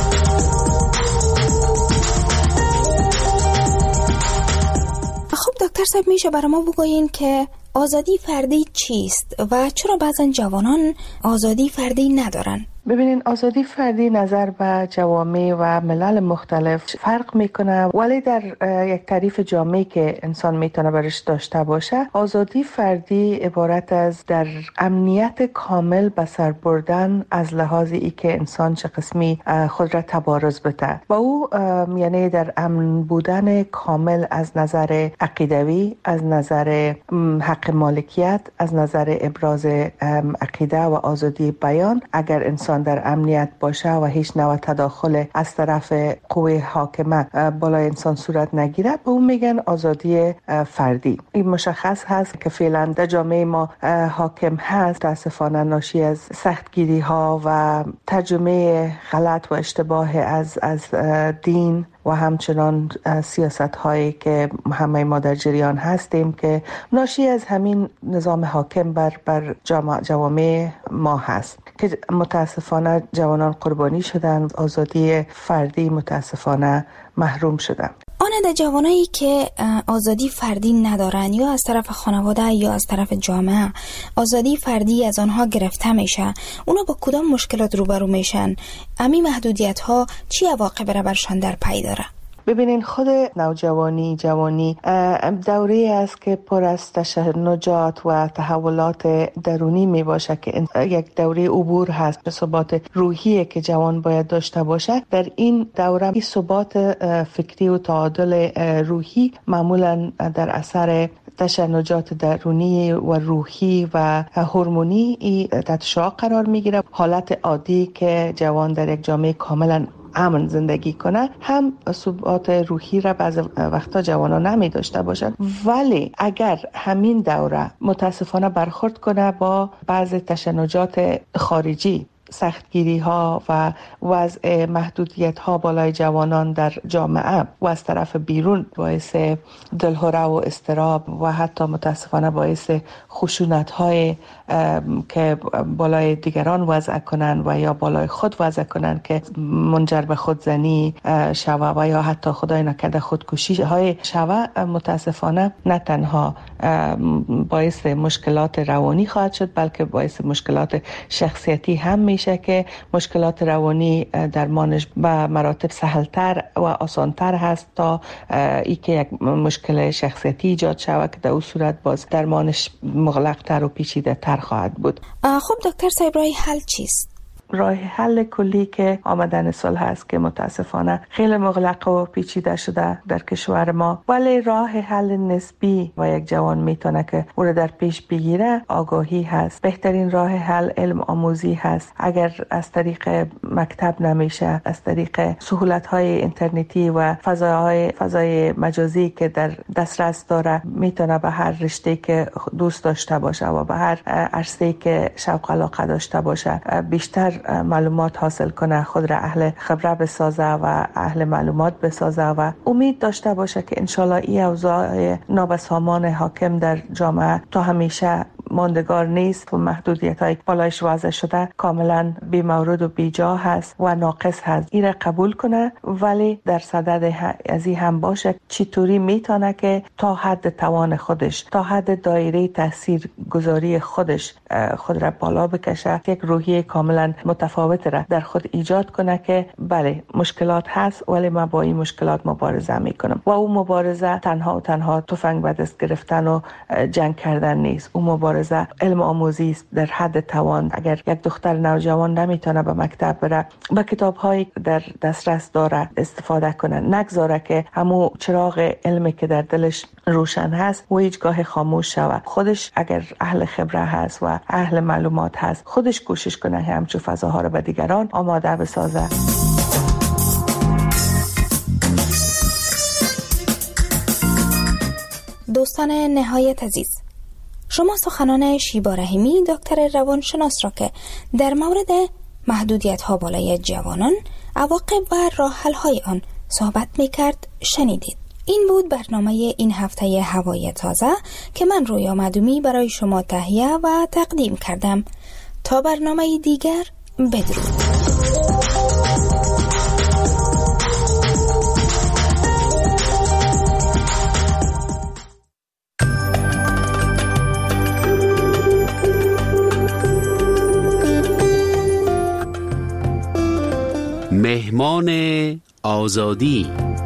خب دکتر صاحب میشه برای ما بگوین که آزادی فردی چیست و چرا بعضن جوانان آزادی فردی ندارن؟ ببینین، آزادی فردی نظر به جوامع و ملل مختلف فرق میکنه، ولی در یک تعریف جامعی که انسان میتونه برش داشته باشه، آزادی فردی عبارت از در امنیت کامل به سر بردن از لحاظ ای که انسان چه قسمی خود را تبارز بده و او یعنی در امن بودن کامل از نظر عقیدوی، از نظر حق مالکیت، از نظر ابراز عقیده و آزادی بیان. اگر انسان در امنیت باشه و هیچ نوع تداخل از طرف قوه حاکمه بالای انسان صورت نگیره، به اون میگن آزادی فردی. این مشخص هست که فعلا در جامعه ما حاکم هست، متاسفانه ناشی از سختگیری ها و ترجمه غلط و اشتباه از دین و همچنان سیاست هایی که همه ما در جریان هستیم که ناشی از همین نظام حاکم بر جوامع ما هست که متاسفانه جوانان قربانی شدن، آزادی فردی متاسفانه محروم شدن. آن جوانایی که آزادی فردی ندارن، یا از طرف خانواده یا از طرف جامعه آزادی فردی از آنها گرفته میشه، اونا با کدام مشکلات روبرو میشن؟ امی محدودیت ها چی عواقب را برشان در پی داره؟ ببینین، خود نوجوانی دوره است که پر از تشنجات و تحولات درونی می باشه که یک دوره عبور هست به ثبات روحی که جوان باید داشته باشه. در این دوره این ثبات فکری و تعادل روحی معمولا در اثر تشنجات درونی و روحی و هورمونی تحت شعاع قرار میگیره. حالت عادی که جوان در یک جامعه کاملا امن زندگی کنه هم ثبات روحی را بعض وقتا جوانا نمی داشته باشند، ولی اگر همین دوره متاسفانه برخورد کنه با بعض تشنجات خارجی، سختگیری ها و وضع محدودیت ها بالای جوانان در جامعه و از طرف بیرون باعث دلهره و اضطراب و حتی متاسفانه باعث خشونت های که بالای دیگران وضع کنن و یا بالای خود وضع کنن که منجر به خودزنی شوه و یا حتی خدای نکرده خودکشی های شوه، متاسفانه نه تنها باعث مشکلات روانی خواهد شد بلکه باعث مشکلات شخصیتی هم میشه که مشکلات روانی درمانش به مراتب سهلتر و آسانتر هست تا ای که یک مشکل شخصیتی ایجاد شود که در اون صورت باز درمانش مغلق‌تر و پیچیده‌تر خواهد بود. خب دکتر صاحب، راه حل چیست؟ راه حل کلی که آمدن صلح هست که متاسفانه خیلی مغلق و پیچیده شده در کشور ما، ولی راه حل نسبی و یک جوان میتونه که او را در پیش بگیره آگاهی هست. بهترین راه حل علم آموزی هست. اگر از طریق مکتب نمیشه، از طریق سهولت‌های اینترنتی و فضای مجازی که در دسترس داره، میتونه به هر رشته که دوست داشته باشه و به هر عرصه‌ای که شوق علاقه داشته باشه بیشتر معلومات حاصل کنه، خود را اهل خبره بسازه و اهل معلومات بسازه و امید داشته باشه که انشالله این اوضاع نابسامان حاکم در جامعه تا همیشه ماندگار نیست و محدودیت‌های بالایش وضع شده کاملا بی مورد و بی جا هست و ناقص هست. این را قبول کنه، ولی در صدد از این هم باشه چطوری میتونه که تا حد توان خودش، تا حد دایره تاثیر گذاری خودش خود را بالا بکشه، یک روحیه کاملا متفاوت را در خود ایجاد کنه که بله مشکلات هست ولی من با این مشکلات مبارزه میکنم. و اون مبارزه تنها تفنگ به دست گرفتن و جنگ کردن نیست. اون مبارزه علم آموزی است در حد توان. اگر یک دختر نوجوان نمیتونه به مکتب بره، با کتاب‌هایی در دسترس داره استفاده کنه، نگذاره که همون چراغ علمی که در دلش روشن هست و هیچگاه خاموش شود. خودش اگر اهل خبره هست و اهل معلومات هست، خودش کوشش کنه همچون فضاها رو به دیگران آماده بسازه. دوستان نهایت عزیز، شما سخنان شیبا رحیمی دکتر روانشناس را که در مورد محدودیت‌ها بالای جوانان، عواقب و راه حل‌های آن صحبت می‌کرد شنیدید. این بود برنامه این هفته هوای تازه که من رویا معدومی برای شما تهیه و تقدیم کردم. تا برنامه دیگر، بدرود. مهمان آزادی.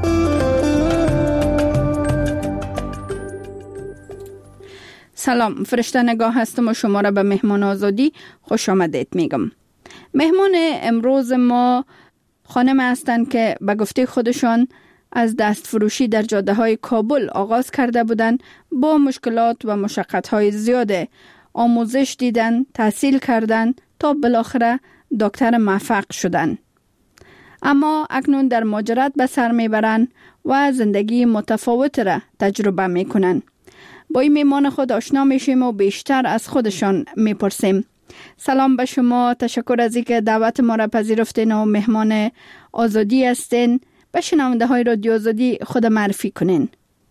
سلام، فرشته نگاه هستم و شما را به مهمان آزادی خوش آمدید میگم. مهمان امروز ما خانم هستند که به گفته خودشان از دست فروشی در جاده های کابل آغاز کرده بودند. با مشکلات و مشقت های زیاده آموزش دیدن، تحصیل کردن تا بالاخره دکتر موفق شدن. اما اکنون در مهاجرت به سر میبرن و زندگی متفاوت را تجربه میکنن. با این مهمان خود آشنا میشیم و بیشتر از خودشان میپرسیم. سلام به شما، تشکر از اینکه دعوت ما را پذیرفتین و مهمان آزادی هستین. به شنونده های رادیو آزادی خود معرفی کنین.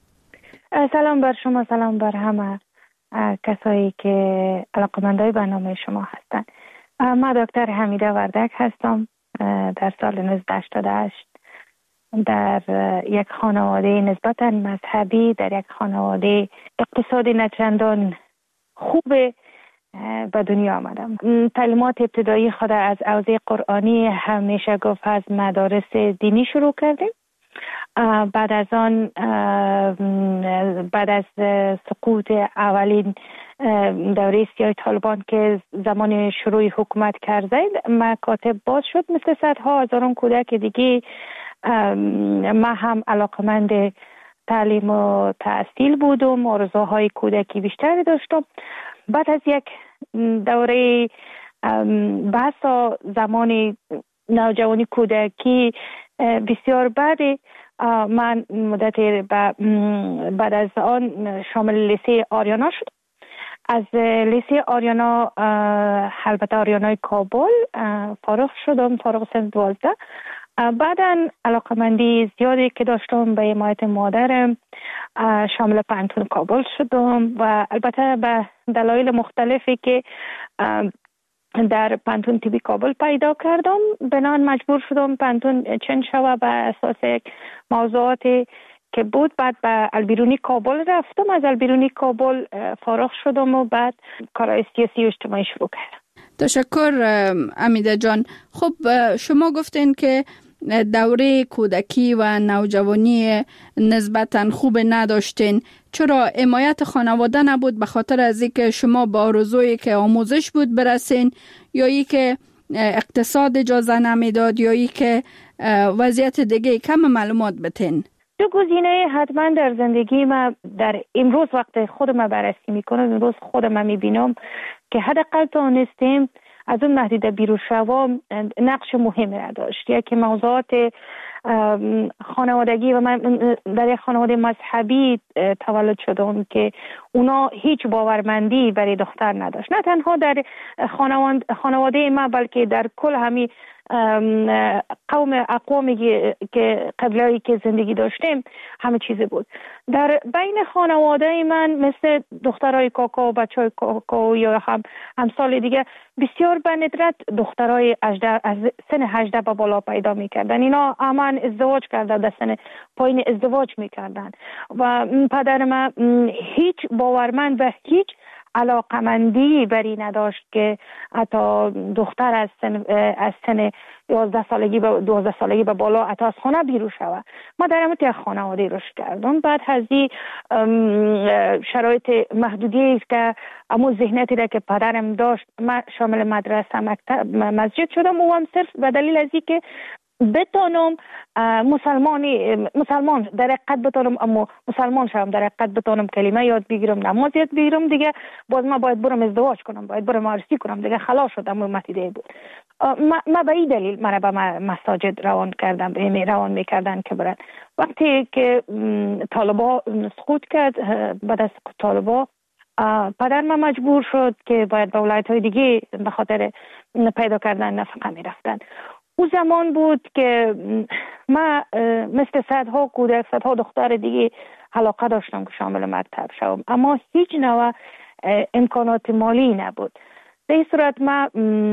سلام بر شما، سلام بر همه کسایی که علاقه‌مندای برنامه شما هستند. من دکتر حمیده وردک هستم. در سال 1988 در یک خانواده نسبتاً مذهبی، در یک خانواده اقتصادی نچندان خوب به دنیا آمدم. تعلیمات ابتدایی خود از حوزه قرآنی همیشه گفت از مدارس دینی شروع کردیم. بعد از آن بعد از سقوط اولین دوره سیاه طالبان که زمان شروع حکومت کرده مکاتب باز شد، مثل صدها هزاران کودک دیگه ما هم علاقمند تعلیم و تحصیل بودم، آرزوهای کودکی بیشتری داشتم. بعد از یک دوره بحث زمان نوجوانی کودکی بسیار بعد من مدت بعد از آن شامل لیسه آریانا شد. از لیسه آریانا، البته آریانای کابل، فارغ شدم، فارغ سن 12. بعداً علاقمندی زیادی که داشتم به حمایت مادرم شامل پانتون کابل شدم و البته به دلایل مختلفی که در پانتون تیبی کابل پیدا کردم بنان مجبور شدم پانتون چند شوه به اساس موضوعاتی که بود. بعد به البیرونی کابل رفتم، از البیرونی کابل فارغ شدم و بعد کارهای سیاسی و اجتماعی شروع کردم. تشکر امیده جان. خب شما گفتین که دوره کودکی و نوجوانی نسبتاً خوب نداشتین. چرا حمایت خانواده نبود؟ به خاطر از اینکه شما با آرزویی که آموزش بود برسین، یا ای که اقتصاد اجازه نمیداد، یا ای که وضعیت دیگه؟ کم معلومات بتین. دو گزینه حتما در زندگی ما در امروز وقت خودم بررسی میکنم، امروز خودم میبینم که حداقل تونستیم از اون محدوده بیرون شوم نقش مهمی را داشت. یکی موضوعات خانوادگی و من در یک خانواده مذهبی تولد شدم که اونا هیچ باورمندی برای دختر نداشت، نه تنها در خانواده ما بلکه در کل همین اقوامی که قبلایی که زندگی داشتیم همه چیز بود. در بین خانواده من مثل دخترای کاکا و بچهای کاکا یا همسال دیگه بسیار به ندرت دخترای از سن 18 به بالا پیدا میکردن. اینا همان ازدواج کرده، در سن پایین ازدواج میکردن و پدر من هیچ باورمند به هیچ علاقمندی بری نداشت که حتی دختر از سن 11 سالگی به 12 سالگی به بالا حتی از خانه بیرون شود. ما در همون یک خانواده رشد کردم. بعد از این شرایط محدودی است که امو ذهنیتی را که پدرم داشت، من شامل مدرسه، مکتب، مسجد شدم و هم صرف به دلیل از این که بتانم مسلمان در حقیقت بتانم، اما مسلمان شدم در حقیقت بتانم کلمه یاد بگیرم، نماز یاد بگیرم، دیگه باز ما باید برم ازدواج کنم، باید برم عروسی کنم، دیگه خلاص شدم. اون متیده بود. ما به این دلیل مرا به مساجد روان میکردن که برن. وقتی که طالبا سقوط کرد، بعد از طالبا پدر من مجبور شد که باید به ولایت‌های دیگه به خاطر پیدا کردن نفقه میرفتن. اون زمان بود که من مثل صدها کودک، صدها دختر دیگه علاقه داشتم که شامل مکتب شوم، اما هیچ نوع امکانات مالی نبود. به این صورت من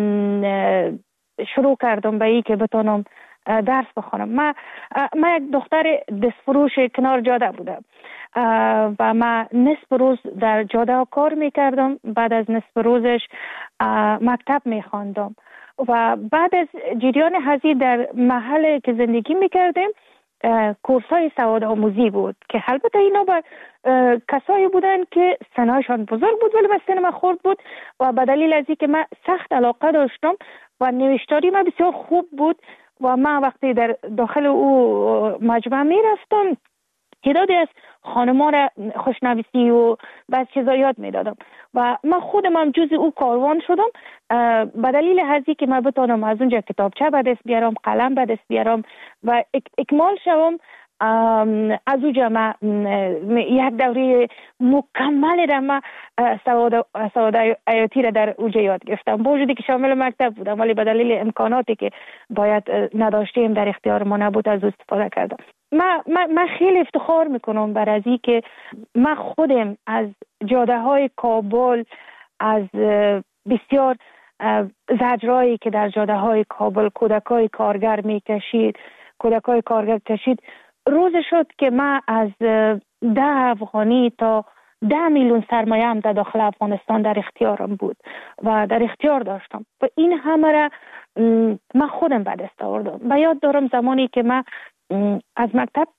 شروع کردم به این که بتونم درس بخونم. من یک دختر دستفروش کنار جاده بودم و من نصف روز در جاده کار میکردم، بعد از نصف روزش مکتب میخواندم و بعد از جریان هزی در محل که زندگی میکردیم کورس های سواد آموزی بود که البته اینا با کسایی بودن که سنایشان بزرگ بود ولی سن من خرد بود و به دلیل از اینکه من سخت علاقه داشتم و نوشتاری من بسیار خوب بود و من وقتی در داخل او مجمع می رفتم تعدادی از خانمان را خوشنویسی و بعض چیزا یاد می دادم و من خودم هم جز او کاروان شدم به دلیل هزی که من بتانم از اونجا کتابچه به دست بیارم، قلم به دست بیارم و اکمال شوم. از اونجا من یک دوره مکمل را من سواد عیاطی را در اونجا یاد گرفتم، با وجودی که شامل مکتب بودم ولی به دلیل امکاناتی که باید نداشتیم در اختیار ما نبود از استفاده کردم. من خیلی افتخار میکنم بر از این که من خودم از جاده های کابل، از بسیار زجرایی که در جاده های کابل کودکای کارگر کشید روز شد که من از 10 افغانی تا 10 میلیون سرمایه هم در داخل افغانستان در اختیارم بود و در اختیار داشتم و این همه را من خودم به دست آوردم. و یاد دارم زمانی که من از مکتب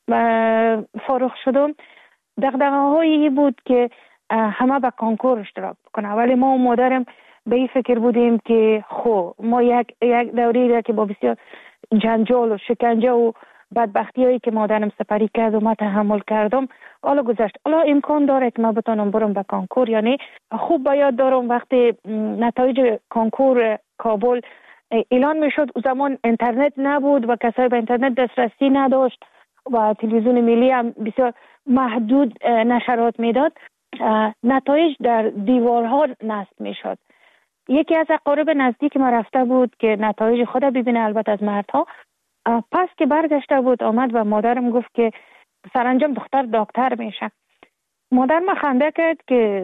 فارغ شدم دغدغه‌هایی بود که همه به کنکور اشتراک بکنه، ولی ما و مادرم به این فکر بودیم که ما یک دوری را که با بسیار جنجال و شکنجه و بدبختی هایی که مادرم سپری کرد و ما تحمل کردم حالا گذشت. حالا امکان داره که ما بتونم برم به کنکور. یعنی خوب باید دارم وقتی نتایج کنکور کابل اعلان میشد، او زمان اینترنت نبود و کسایی به اینترنت دسترسی نداشت و تلویزیون ملی هم بسیار محدود نشرات میداد. نتایج در دیوارها نصب میشد. یکی از اقارب نزدیک ما رفته بود که نتایج خود ببینه، البته از مردها. پس که برگشته بود آمد و مادرم گفت که سرانجام دختر دکتر میشه. مادر ما خنده کرد که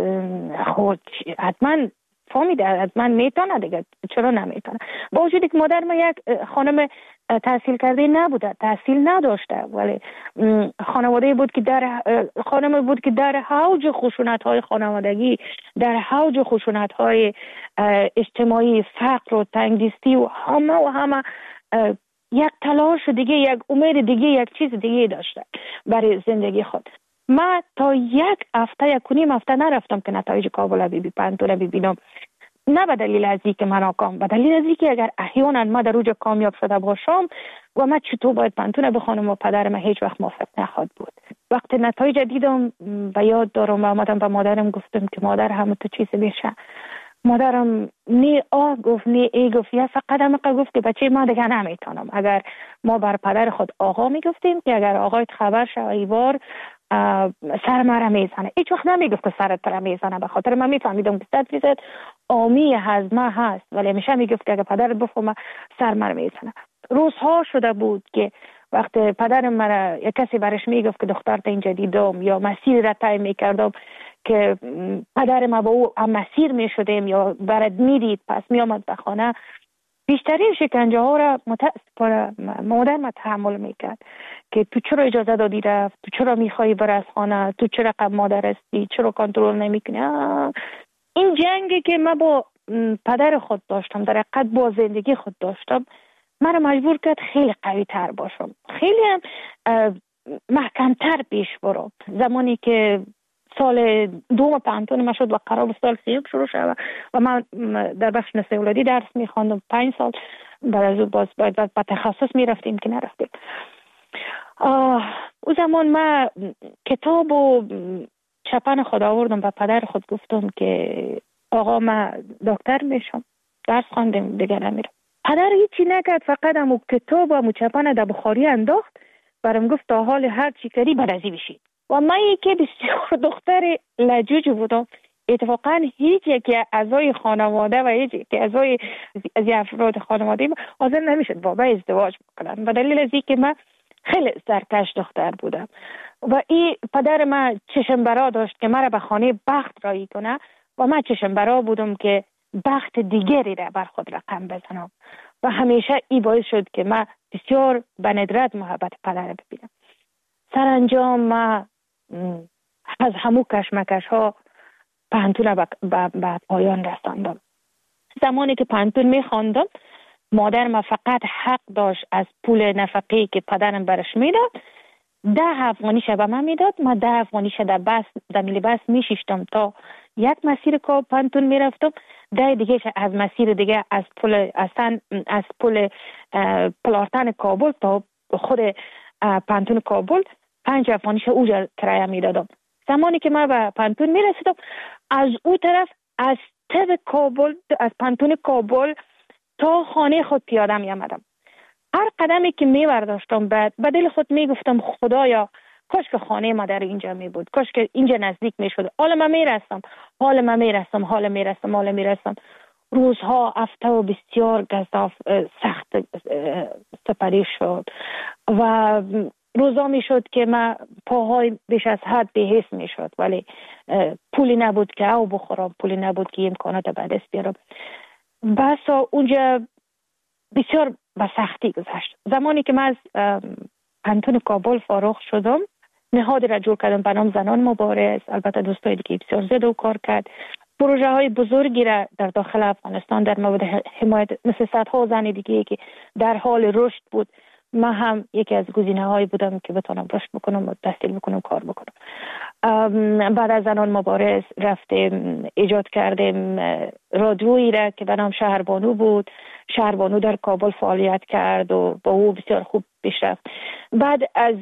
خود حتما فهمیده، حتما میتونه دیگه، چرا نمیتونه؟ با وجودی که مادر ما یک خانم تحصیل کرده نبوده، تحصیل نداشته، ولی خانواده بود که خانم بود که در حوج خشونت‌های خانوادگی، در حوج خشونت‌های اجتماعی، فقر و تنگدستی و همه یک تلاش دیگه، یک امید دیگه، یک چیز دیگه داشته برای زندگی خود. من تا یک هفته نرفتم که نتایج کابل پنتون ببینم، نه به دلیل از اینکه من ناکام، به دلیل از اینکه اگر احیانا ما در اوج کامیاب شده باشم و من چطور باید پنتون بخونم و پدرم هیچ وقت موافق نخواهد بود. وقتی نتایج دیدم به یاد دارم و آمدم به مادرم گفتم که مادر همه تو چیز میشه. مادرم نی آه گفت نی ای گفت، یا فقط هم گفت که بچه ما دیگه نمیتونم. اگر ما بر پدر خود آقا میگفتیم که اگر آقایت خبر شه ایوار سر مرا میزنه، هیچ وقت نمیگفت که سرت را میزنه، به خاطر من میفهمیدم که 100% آمی هضمه هست، ولی همیشه میگفت که اگر پدرت بفهمه سر مرا میزنه. روزها شده بود که وقتی پدرم مرا یک کسی برش میگفت که دخترت اینجا دیدم یا مسیر را طی میکردم که پدر ما با او هم مسیر میشدیم یا برد میدید پس میامد به خانه، بیشترین شکنجه ها را مادر ما تحمل میکرد که تو چرا اجازه دادی رفت، تو چرا میخوایی بر از خانه، تو چرا قبل مادر هستی، چرا کنترل نمیکنی. این جنگی که من با پدر خود داشتم، در حقیقت با زندگی خود داشتم، من مجبور کرد خیلی قوی تر باشم، خیلی هم محکمتر پیش برم. زمانی که سال دوم پنتون ما شد و قرار بود سال سیوم شروع شد و من در بخش نسل اولادی درس میخواندم 5 سال، بعد از باز باید به تخصص میرفتیم که نرفتیم. او زمان من کتاب و چپن خود آوردم و پدر خود گفتم که آقا من دکتر میشم، درس خواندم دیگه نمیرم. پدر هیچی نکرد، فقط همون کتاب و چپن در بخاری انداخت، برام گفت تا حال هر چی کردی برازی بشید. و من یکی بسیار دختر لجوج بودم، اتفاقا هیچ یکی اعضای خانواده و هیچ یکی اعضای از افراد خانواده حاضر نمیشد با من ازدواج بکنن، به دلیل از اینکه من خیلی سرکش دختر بودم و این پدر من چشم برا داشت که مرا به خانه بخت رایی کنه و من چشم برا بودم که بخت دیگری را بر خود رقم بزنم و همیشه این باعث شد که من بسیار به ندرت محبت پدر ببینم. سرانجام من از همو کشمکش ها پنتون به پایان رساندم. زمانی که پانتون میخواندم مادرم فقط حق داشت از پول نفقه که پدرم برش میداد 10 افغانیش به من میداد. ما 10 افغانیش در ملی بس میشیشتم تا یک مسیر که پانتون میرفتم، 10 دیگه از مسیر دیگه از پل پلارتن کابل تا خود پانتون کابل 5 افغانیش اوجا کرایه میدادم. زمانی که من به پانتون میرسیدم از او طرف از تب کابل، از پانتون کابل تا خانه خود پیاده می آمدم. هر قدمی که می برداشتم به دل خود می گفتم خدایا کاش که خانه ما در اینجا می بود، کاش که اینجا نزدیک می شد. حالا من می رسم. روزها هفته و بسیار گزاف سخت سپری شد و روزا می شد که من پاهای بیش از حد بی‌حس می شد، ولی پولی نبود که او بخورم، پولی نبود که امکانات به دست بیارم. بسا اونجا بسیار به سختی گذشت. زمانی که من از پانتون کابل فارغ شدم نهادی را جور کردم به نام زنان مبارز. البته دوستای دیگه بسیار زیاد و کار کرد. پروژه های بزرگی را در داخل افغانستان در مورد حمایت مثل صدها زن دیگه که در حال رشد بود، من هم یکی از گزینه هایی بودم که بتونم رشد بکنم و تحصیل بکنم، کار بکنم. بعد از زنان مبارز رفتیم ایجاد کردیم رادیویی را که به نام شهربانو بود. شهربانو در کابل فعالیت کرد و با او بسیار خوب پیش رفت. بعد از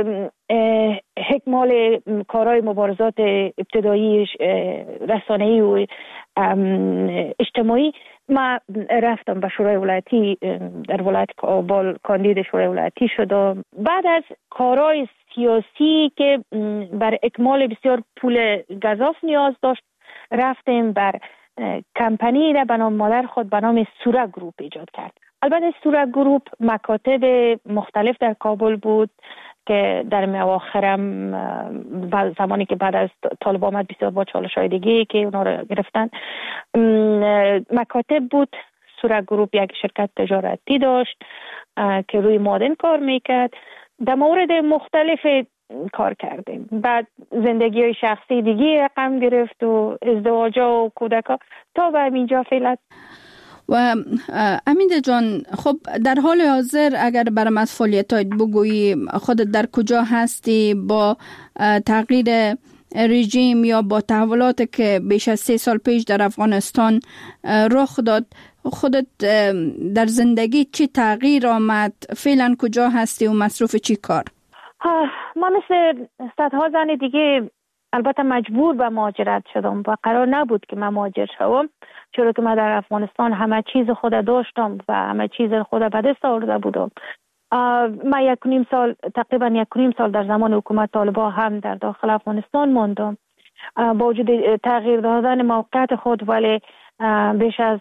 اکمال کارهای مبارزات ابتدایی رسانه‌ای و اجتماعی ما رفتم به شورای ولایتی در ولایت کابل کاندید شورای ولایتی شدم. بعد از کارهای سیاسی که بر اکمال بسیار پول گزاف نیاز داشت رفتیم بر کمپانی را به نام مادر خود به نام سورا گروپ ایجاد کرد. البته سورا گروپ مکاتب مختلف در کابل بود که در اواخرم زمانی که بعد از طالب آمد بسیار با چالش‌های دیگه که اونا رو گرفتن مکاتب بود. سورا گروپ یک شرکت تجارتی داشت که روی معادن کار میکرد. در مورد مختلف کار کردیم. بعد زندگی شخصی دیگه رقم گرفت و ازدواج و کودکا تا به اینجا فعلا. و امیده جان، خب در حال حاضر اگر برام از فعالیتات بگویی، خودت در کجا هستی با تغییر رژیم یا با تحولات که بیش از 3 سال پیش در افغانستان رخ داد، خودت در زندگی چی تغییر آمد؟ فعلا کجا هستی و مصروف چی کار؟ ما مثل صدها زن دیگه البته مجبور به مهاجرت شدم و قرار نبود که من مهاجر شوم، چرا که من در افغانستان همه چیز خود داشتم و همه چیز خود به دست آورده بودم. من تقریبا 1.5 سال در زمان حکومت طالبان هم در داخل افغانستان ماندم با وجود تغییر دادن موقعیت خود، ولی بیش از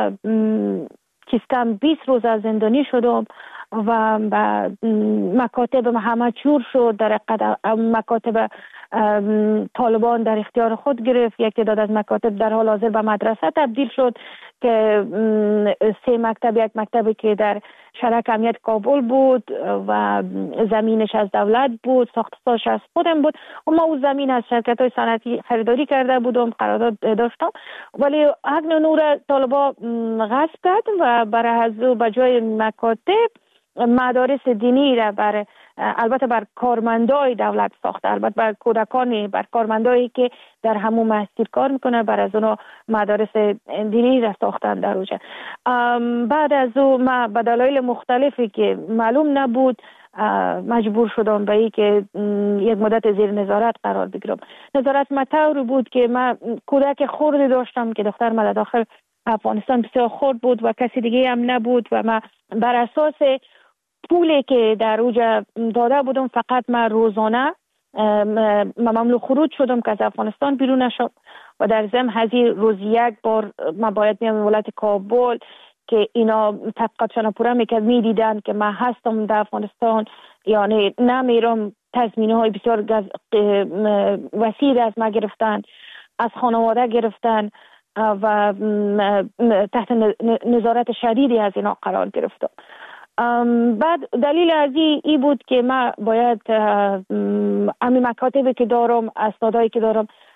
کم 20 روز از زندانی شدم و مکاتب همه چور شد. در مکاتب طالبان در اختیار خود گرفت. یک تعداد از مکاتب در حال حاضر به مدرسه تبدیل شد که 3 مکتب، یک مکتبی که در شرک امنیت کابل بود و زمینش از دولت بود، ساختش از خودم بود و ما اون زمین از شرکت‌های صنعتی خریداری کرده بودم، قرارداد داشتم، ولی حق نور طالبان غصب کرد و برای از به جای مکاتب مدارس دینی را البته بر کارمندای دولت ساخته، البته بر کودکانی، بر کارمندایی که در همون مسجد کار میکنه، بر از اونها مدارس دینی را ساختن در اونجا. بعد از اون ما به دلایل مختلفی که معلوم نبود مجبور شدم به اینکه یک مدت زیر نظارت قرار بگیرم. نظارت ما طوری بود که من کودک خردی داشتم که دختر من داخل افغانستان بسیار خرد بود و کسی دیگه هم نبود و من بر اساس پولی که در اوجا داده بودم فقط من روزانه ممنوع خروج شدم که از افغانستان بیرون نشم و در ضمن هزینه روز یک بار من باید میام ولایت کابل که اینا تحقیقاتشان پورا میدیدن که من هستم در افغانستان، یعنی نمیرم. تضمینه های بسیار وسیع از ما گرفتن، از خانواده گرفتن و تحت نظارت شدیدی از اینا قرار گرفتم. بعد دلیل از این بود که من باید همین مکاتبی که دارم، اسنادایی که دارم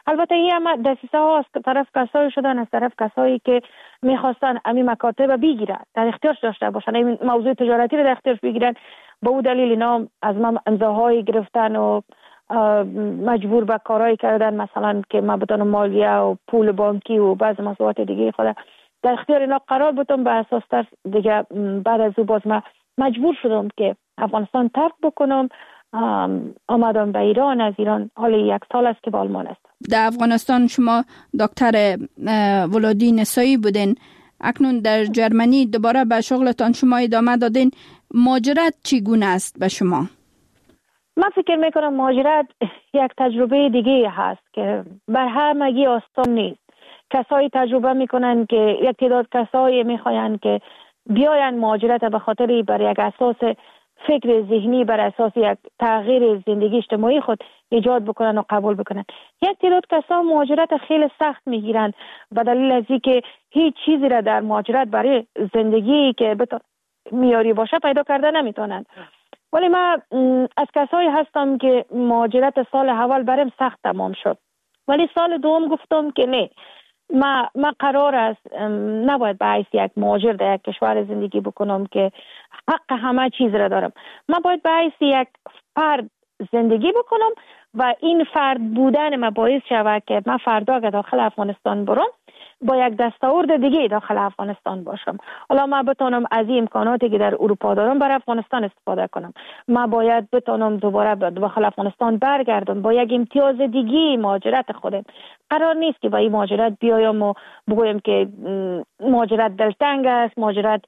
البته این هم دسیسه ها از طرف کسایی شدن، از طرف کسایی که میخواستن امی مکاتب بگیرن، در اختیارش داشته باشن، این موضوع تجارتی رو در اختیارش بگیرن. به او دلیل اینا از من امضاهای گرفتن و مجبور به کارهایی کردن، مثلا که من بتونم مالیه و پول بانکی و بعض مسئولیت دیگه خود در اختیار اینا قرار بدم. به اساس ترس دیگه بعد از او باز من مجبور شدم که افغانستان ترک بکنم. آمدم به ایران. از ایران حال 1 سال است که به آلمان است. در افغانستان شما دکتر ولادی نسایی بودین، اکنون در جرمنی دوباره به شغلتان شما ادامه دادین. مهاجرت چگونه است به شما؟ من فکر میکنم مهاجرت یک تجربه دیگه هست که بر همگی آسان نیست. کسایی تجربه میکنن که یک تعداد کسایی میخواین که بیاین مهاجرت به خاطر بر یک اساس فکر ذهنی، بر اساس یک تغییر زندگی اجتماعی خود ایجاد بکنن و قبول بکنن. یک تعداد کسا مهاجرت خیلی سخت میگیرن به دلیل از اینکه هیچ چیزی را در مهاجرت برای زندگی که میاری باشه پیدا کرده نمیتونن. ولی من از کسایی هستم که مهاجرت سال اول برام سخت تمام شد، ولی سال دوم گفتم که نه، ما قرار است نباید به حیث یک مهاجر در یک کشور زندگی بکنم که حق همه چیز را دارم. من باید به حیث یک فرد زندگی بکنم و این فرد بودن ما باعث شود که من فردا که داخل افغانستان برم با یک دستاورد دیگه داخل افغانستان باشم. حالا من بتونم از این امکاناتی که در اروپا دارم برای افغانستان استفاده کنم. من باید بتونم دوباره داخل افغانستان برگردم با یک امتیاز دیگه مهاجرت خودم. قرار نیست که با این مهاجرت بیایم و بگویم که مهاجرت دلتنگ است، مهاجرت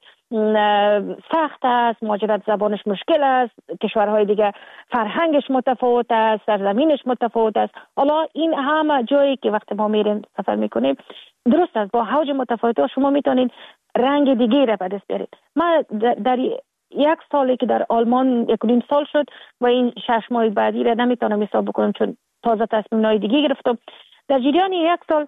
سخت است، مهاجرت زبانش مشکل است، کشورهای دیگه فرهنگش متفاوت است، سرزمینش متفاوت است. حالا این همه جایی که وقتی ما میریم سفر میکنیم درست است، با اوج متفاوت شما میتونید رنگ دیگه را به دست بیارید. من در 1 سالی که در آلمان 1.5 سال شد و این 6 ماه بعدی را نمیتونم حساب بکنم چون تازه تصمیم‌های دیگه گرفتم. در جریان 1 سال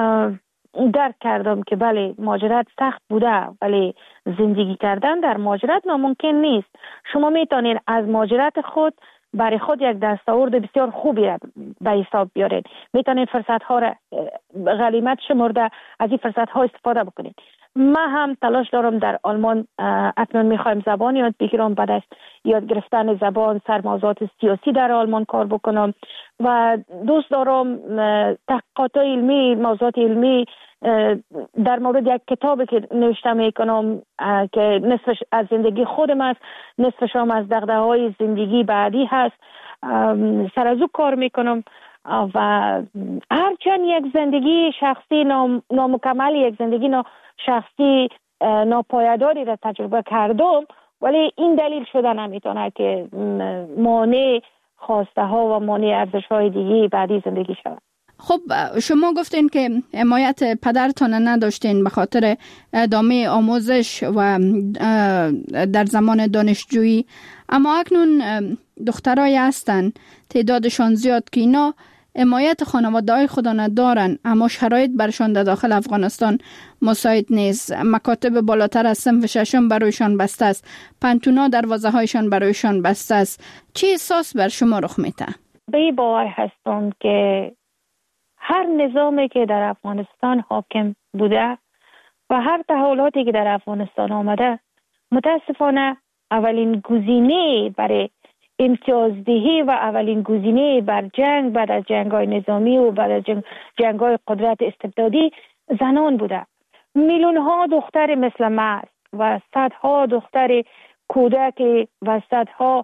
درک کردم که بله مهاجرت سخت بوده، ولی زندگی کردن در مهاجرت ناممکن نیست. شما میتونید از مهاجرت خود برای خود یک دستاورد بسیار خوبی را به حساب بیارید. میتونید فرصت ها را غنیمت شمرده از این فرصت ها استفاده بکنید. من هم تلاش دارم در آلمان اکنون میخوایم زبان یاد بگیرم، بعد از یاد گرفتن زبان سر موضوعات سیاسی در آلمان کار بکنم و دوست دارم تحقیقات علمی، موضوعات علمی در مورد یک کتابی که نوشته میکنم که نصفش از زندگی خودم است، نصفش هم از دغدغه‌های زندگی بعدی هست، سر از او کار میکنم و هرچند یک زندگی شخصی نامکمل، یک زندگی شخصی ناپایداری را تجربه کردم، ولی این دلیل شده نمیتونه که مانع خواسته ها و مانع ارزش های دیگه بعدی زندگی شود. خب شما گفتین که حمایت پدرتان نداشتین به خاطر ادامه آموزش و در زمان دانشجویی، اما اکنون دخترای هستن تعدادشان زیاد که اینا حمایت خانواده‌های خود ندارن، اما شرایط برشان در داخل افغانستان مساعد نیست. مکاتب بالاتر از صنف 6 برایشان بسته است، پنتونا دروازه‌هایشان برایشان بسته است. چه احساس بر شما رخ میده؟ به این باور هستم که هر نظامی که در افغانستان حاکم بوده و هر تحولاتی که در افغانستان آمده، متاسفانه اولین گزینه برای امتیازدهی و اولین گزینه بر جنگ بعد از جنگ‌های نظامی و بعد از جنگ‌های قدرت استبدادی زنان بوده. میلیون‌ها دختر مثل من و صدها دختر کودک و صدها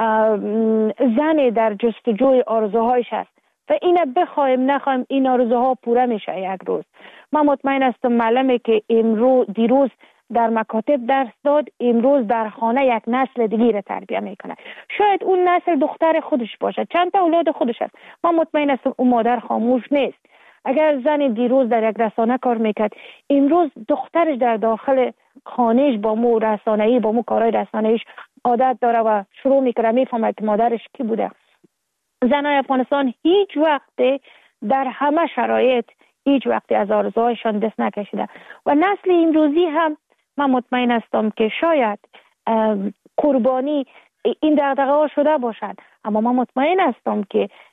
زن در جستجوی آرزوهایش است و اینه بخوایم نخوایم این آرزوها پوره میشه یک روز. من مطمئن هستم معلمی که دیروز در مکاتب درس داد، امروز در خانه یک نسل دیگه را تربیت میکنه. شاید اون نسل دختر خودش باشه، چند تا اولاد خودش است. من مطمئن هستم اون مادر خاموش نیست. اگر زن دیروز در یک رسانه کار میکرد، امروز دخترش در داخل خانهش با مو رسانه‌ای، با مو کارهای رسانه‌ایش عادت داره و شروع میکنه میفهمه که مادرش کی بوده. زنای افغانستان هیچ وقت در همه شرایط هیچ وقت از آرزوهایشان دست نکشیده و نسل امروزی هم من مطمئن هستم که شاید قربانی این دغدغه‌ها شده باشد، اما من مطمئن هستم که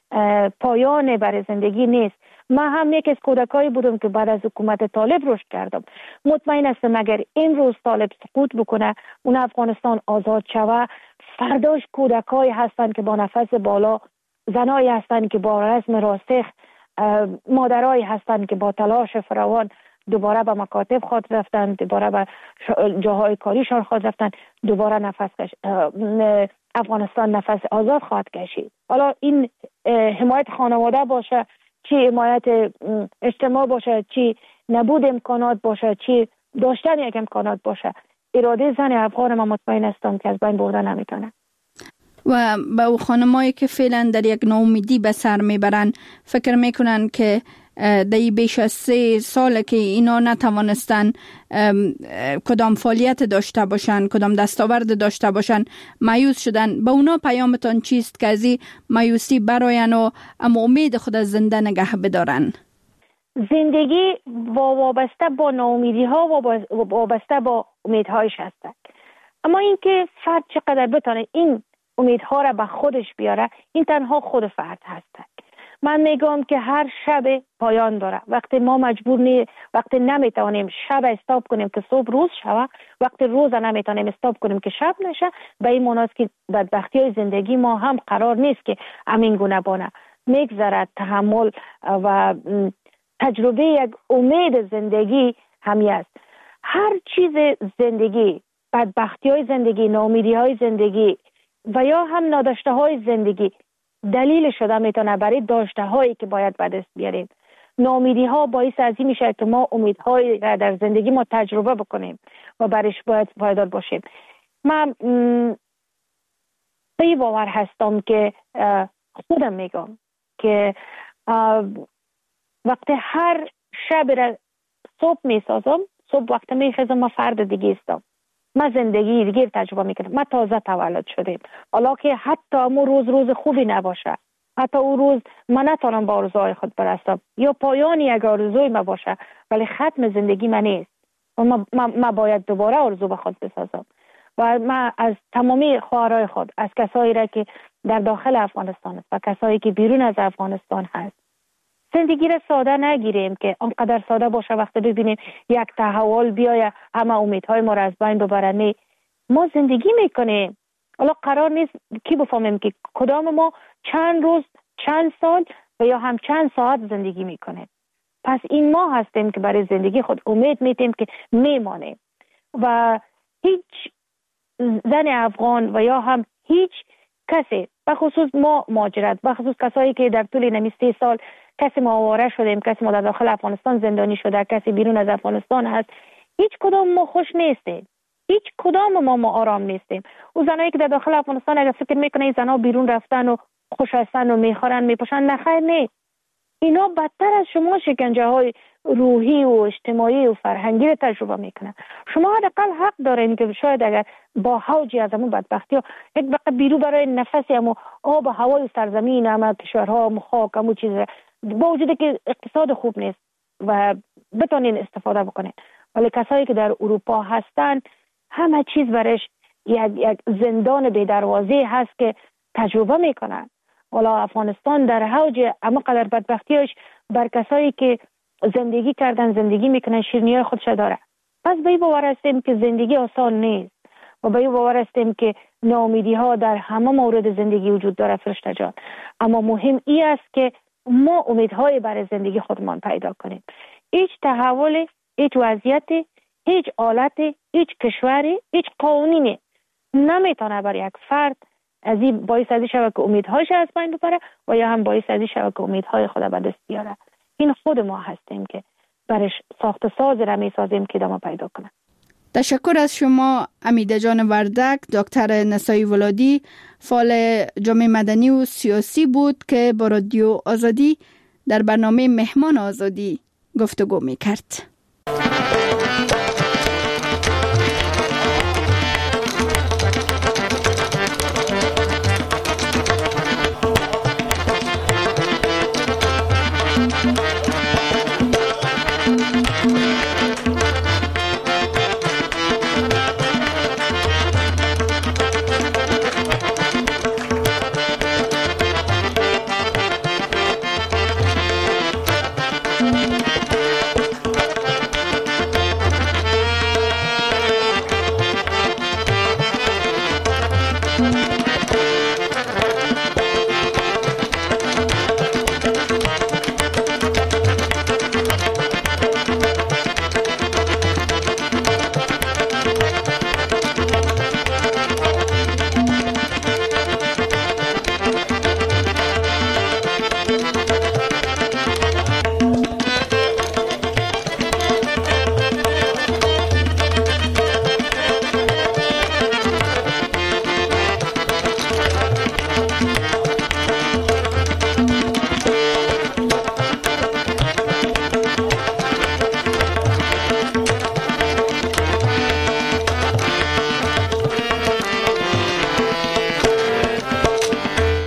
پایان برای زندگی نیست. من هم یک از کودکایی بودم که بعد از حکومت طالب رشد کردم. مطمئن هستم اگر این روز طالب سقوط بکنه، اون افغانستان آزاد شوه، فرداش کودکایی هستند که با نفس بالا، زنایی هستند که با رزم راسخ، مادرایی هستند که با تلاش فراوان دوباره به مکاتب خود رفتن، دوباره به جاهای کاریشان خود رفتن، دوباره افغانستان نفس آزاد خواهد کشید. حالا این حمایت خانواده باشه، چی حمایت اجتماع باشه، چی نبود امکانات باشه، چی داشتن یک امکانات باشه، اراده زن افغان ما مطمئن هستم که از بین بردن نمیتونه. و به او خانمایی که فعلا در یک ناامیدی به سر میبرن، فکر میکنن که در بیش از 3 سال که اینا نتوانستن کدام فعالیت داشته باشن، کدام دستاورد داشته باشن، مایوس شدن، به اونا پیامتان چیست که از این مایوسی براین و اما امید خود از زنده نگه بدارن؟ زندگی وابسته با ناامیدی ها و وابسته با امیدهایش هستند. اما اینکه فرد چقدر بتونه این امیدها را به خودش بیاره، این تنها خود فرد هست. من میگم که هر شب پایان داره. وقتی ما وقتی نمیتونیم شب استاپ کنیم که صبح روز شوه، وقتی روز نمیتونیم استاپ کنیم که شب نشه، به این معناست که بدبختی های زندگی ما هم قرار نیست که همین گونه بانه. میگذرد تحمل و تجربه یک امید زندگی همی است. هر چیز زندگی، بدبختی های زندگی، ناامیدی های زندگی و یا هم ناداشته های زندگی دلیل شده میتونه برای داشته هایی که باید به دست بیاریم. ناامیدی ها باعث از این میشه که ما امیدهایی را در زندگی ما تجربه بکنیم و برش باید پایدار باشیم. من به باور هستم که خودم میگم که وقتی هر شب را صبح میسازم، صبح وقتی میخیزم ما فرد دیگه استم، ما زندگی دیگه تجربه میکنم. ما تازه تولد شدیم، حالا که حتی امو روز خوبی نباشه، حتی او روز من نتونم با آرزوهای خود برسم یا پایانی یک آرزوی ما باشه، ولی ختم زندگی من نیست و ما باید دوباره آرزو به خود بسازم. و من از تمامی خواهرای خود، از کسایی را که در داخل افغانستان است و کسایی که بیرون از افغانستان هست، زندگی را ساده نگیریم که آنقدر ساده باشه وقتی ببینیم یک تحول بیایه همه امیدهای ما را از بین ببرن. ما زندگی میکنیم. حالا قرار نیست کی بفهمیم که کدام ما چند روز، چند سال و یا هم چند ساعت زندگی میکنیم. پس این ما هستیم که برای زندگی خود امید میتیم که میمانیم و هیچ زن افغان و یا هم هیچ کسی، بخصوص ما مهاجرت، بخصوص کسایی که در طول نمی 3 سال کسی ما آواره شدیم، کسی ما در داخل افغانستان زندانی شده، کسی بیرون از افغانستان هست، هیچ کدام ما خوش نیستیم، هیچ کدام ما آرام نیستیم. او زنایی که در داخل افغانستان اگر فکر میکنه این زنا بیرون رفتن و خوش هستن و میخورن میپوشن، نخیر نیست. اینا بدتر از شما شکنجه های روحی و اجتماعی و فرهنگی رو تجربه میکنن. شما حداقل حق دارین که شاید اگر با حوجی از همون بدبختی ها یک بقیه بیرو برای نفسی همون آب و هوای سرزمین همه کشورها همون خاک همون چیز با وجوده که اقتصاد خوب نیست و بتونین استفاده بکنین، ولی کسایی که در اروپا هستن همه چیز برش یک زندان بی دروازه هست که تجربه میکنن. حالا افغانستان در حوج اما قدر بدبختیش بر کسایی که زندگی کردن، زندگی میکنن، شیرینی‌های خودش داره. پس به این باور هستیم که زندگی آسان نیست و به این باور هستیم که ناامیدی ها در همه مورد زندگی وجود داره فرشته جان. اما مهم این است که ما امیدهای برای زندگی خودمان پیدا کنیم. هیچ تحول، هیچ وضعیت، هیچ حالت، هیچ کشوری، هیچ قانونی نمیتونه برای یک فرد از این باعث از این شود که امیدهایش از بین ببره و یا هم باعث از این شود که امیدهای خود به دست بیاره. این خود ما هستیم که برش ساخت ساز را میسازیم که ادامه پیدا کنه. تشکر از شما امیده جان وردک. دکتر نسایی ولادی فعال جامعه مدنی و سیاسی بود که با رادیو آزادی در برنامه مهمان آزادی گفتگو میکرد.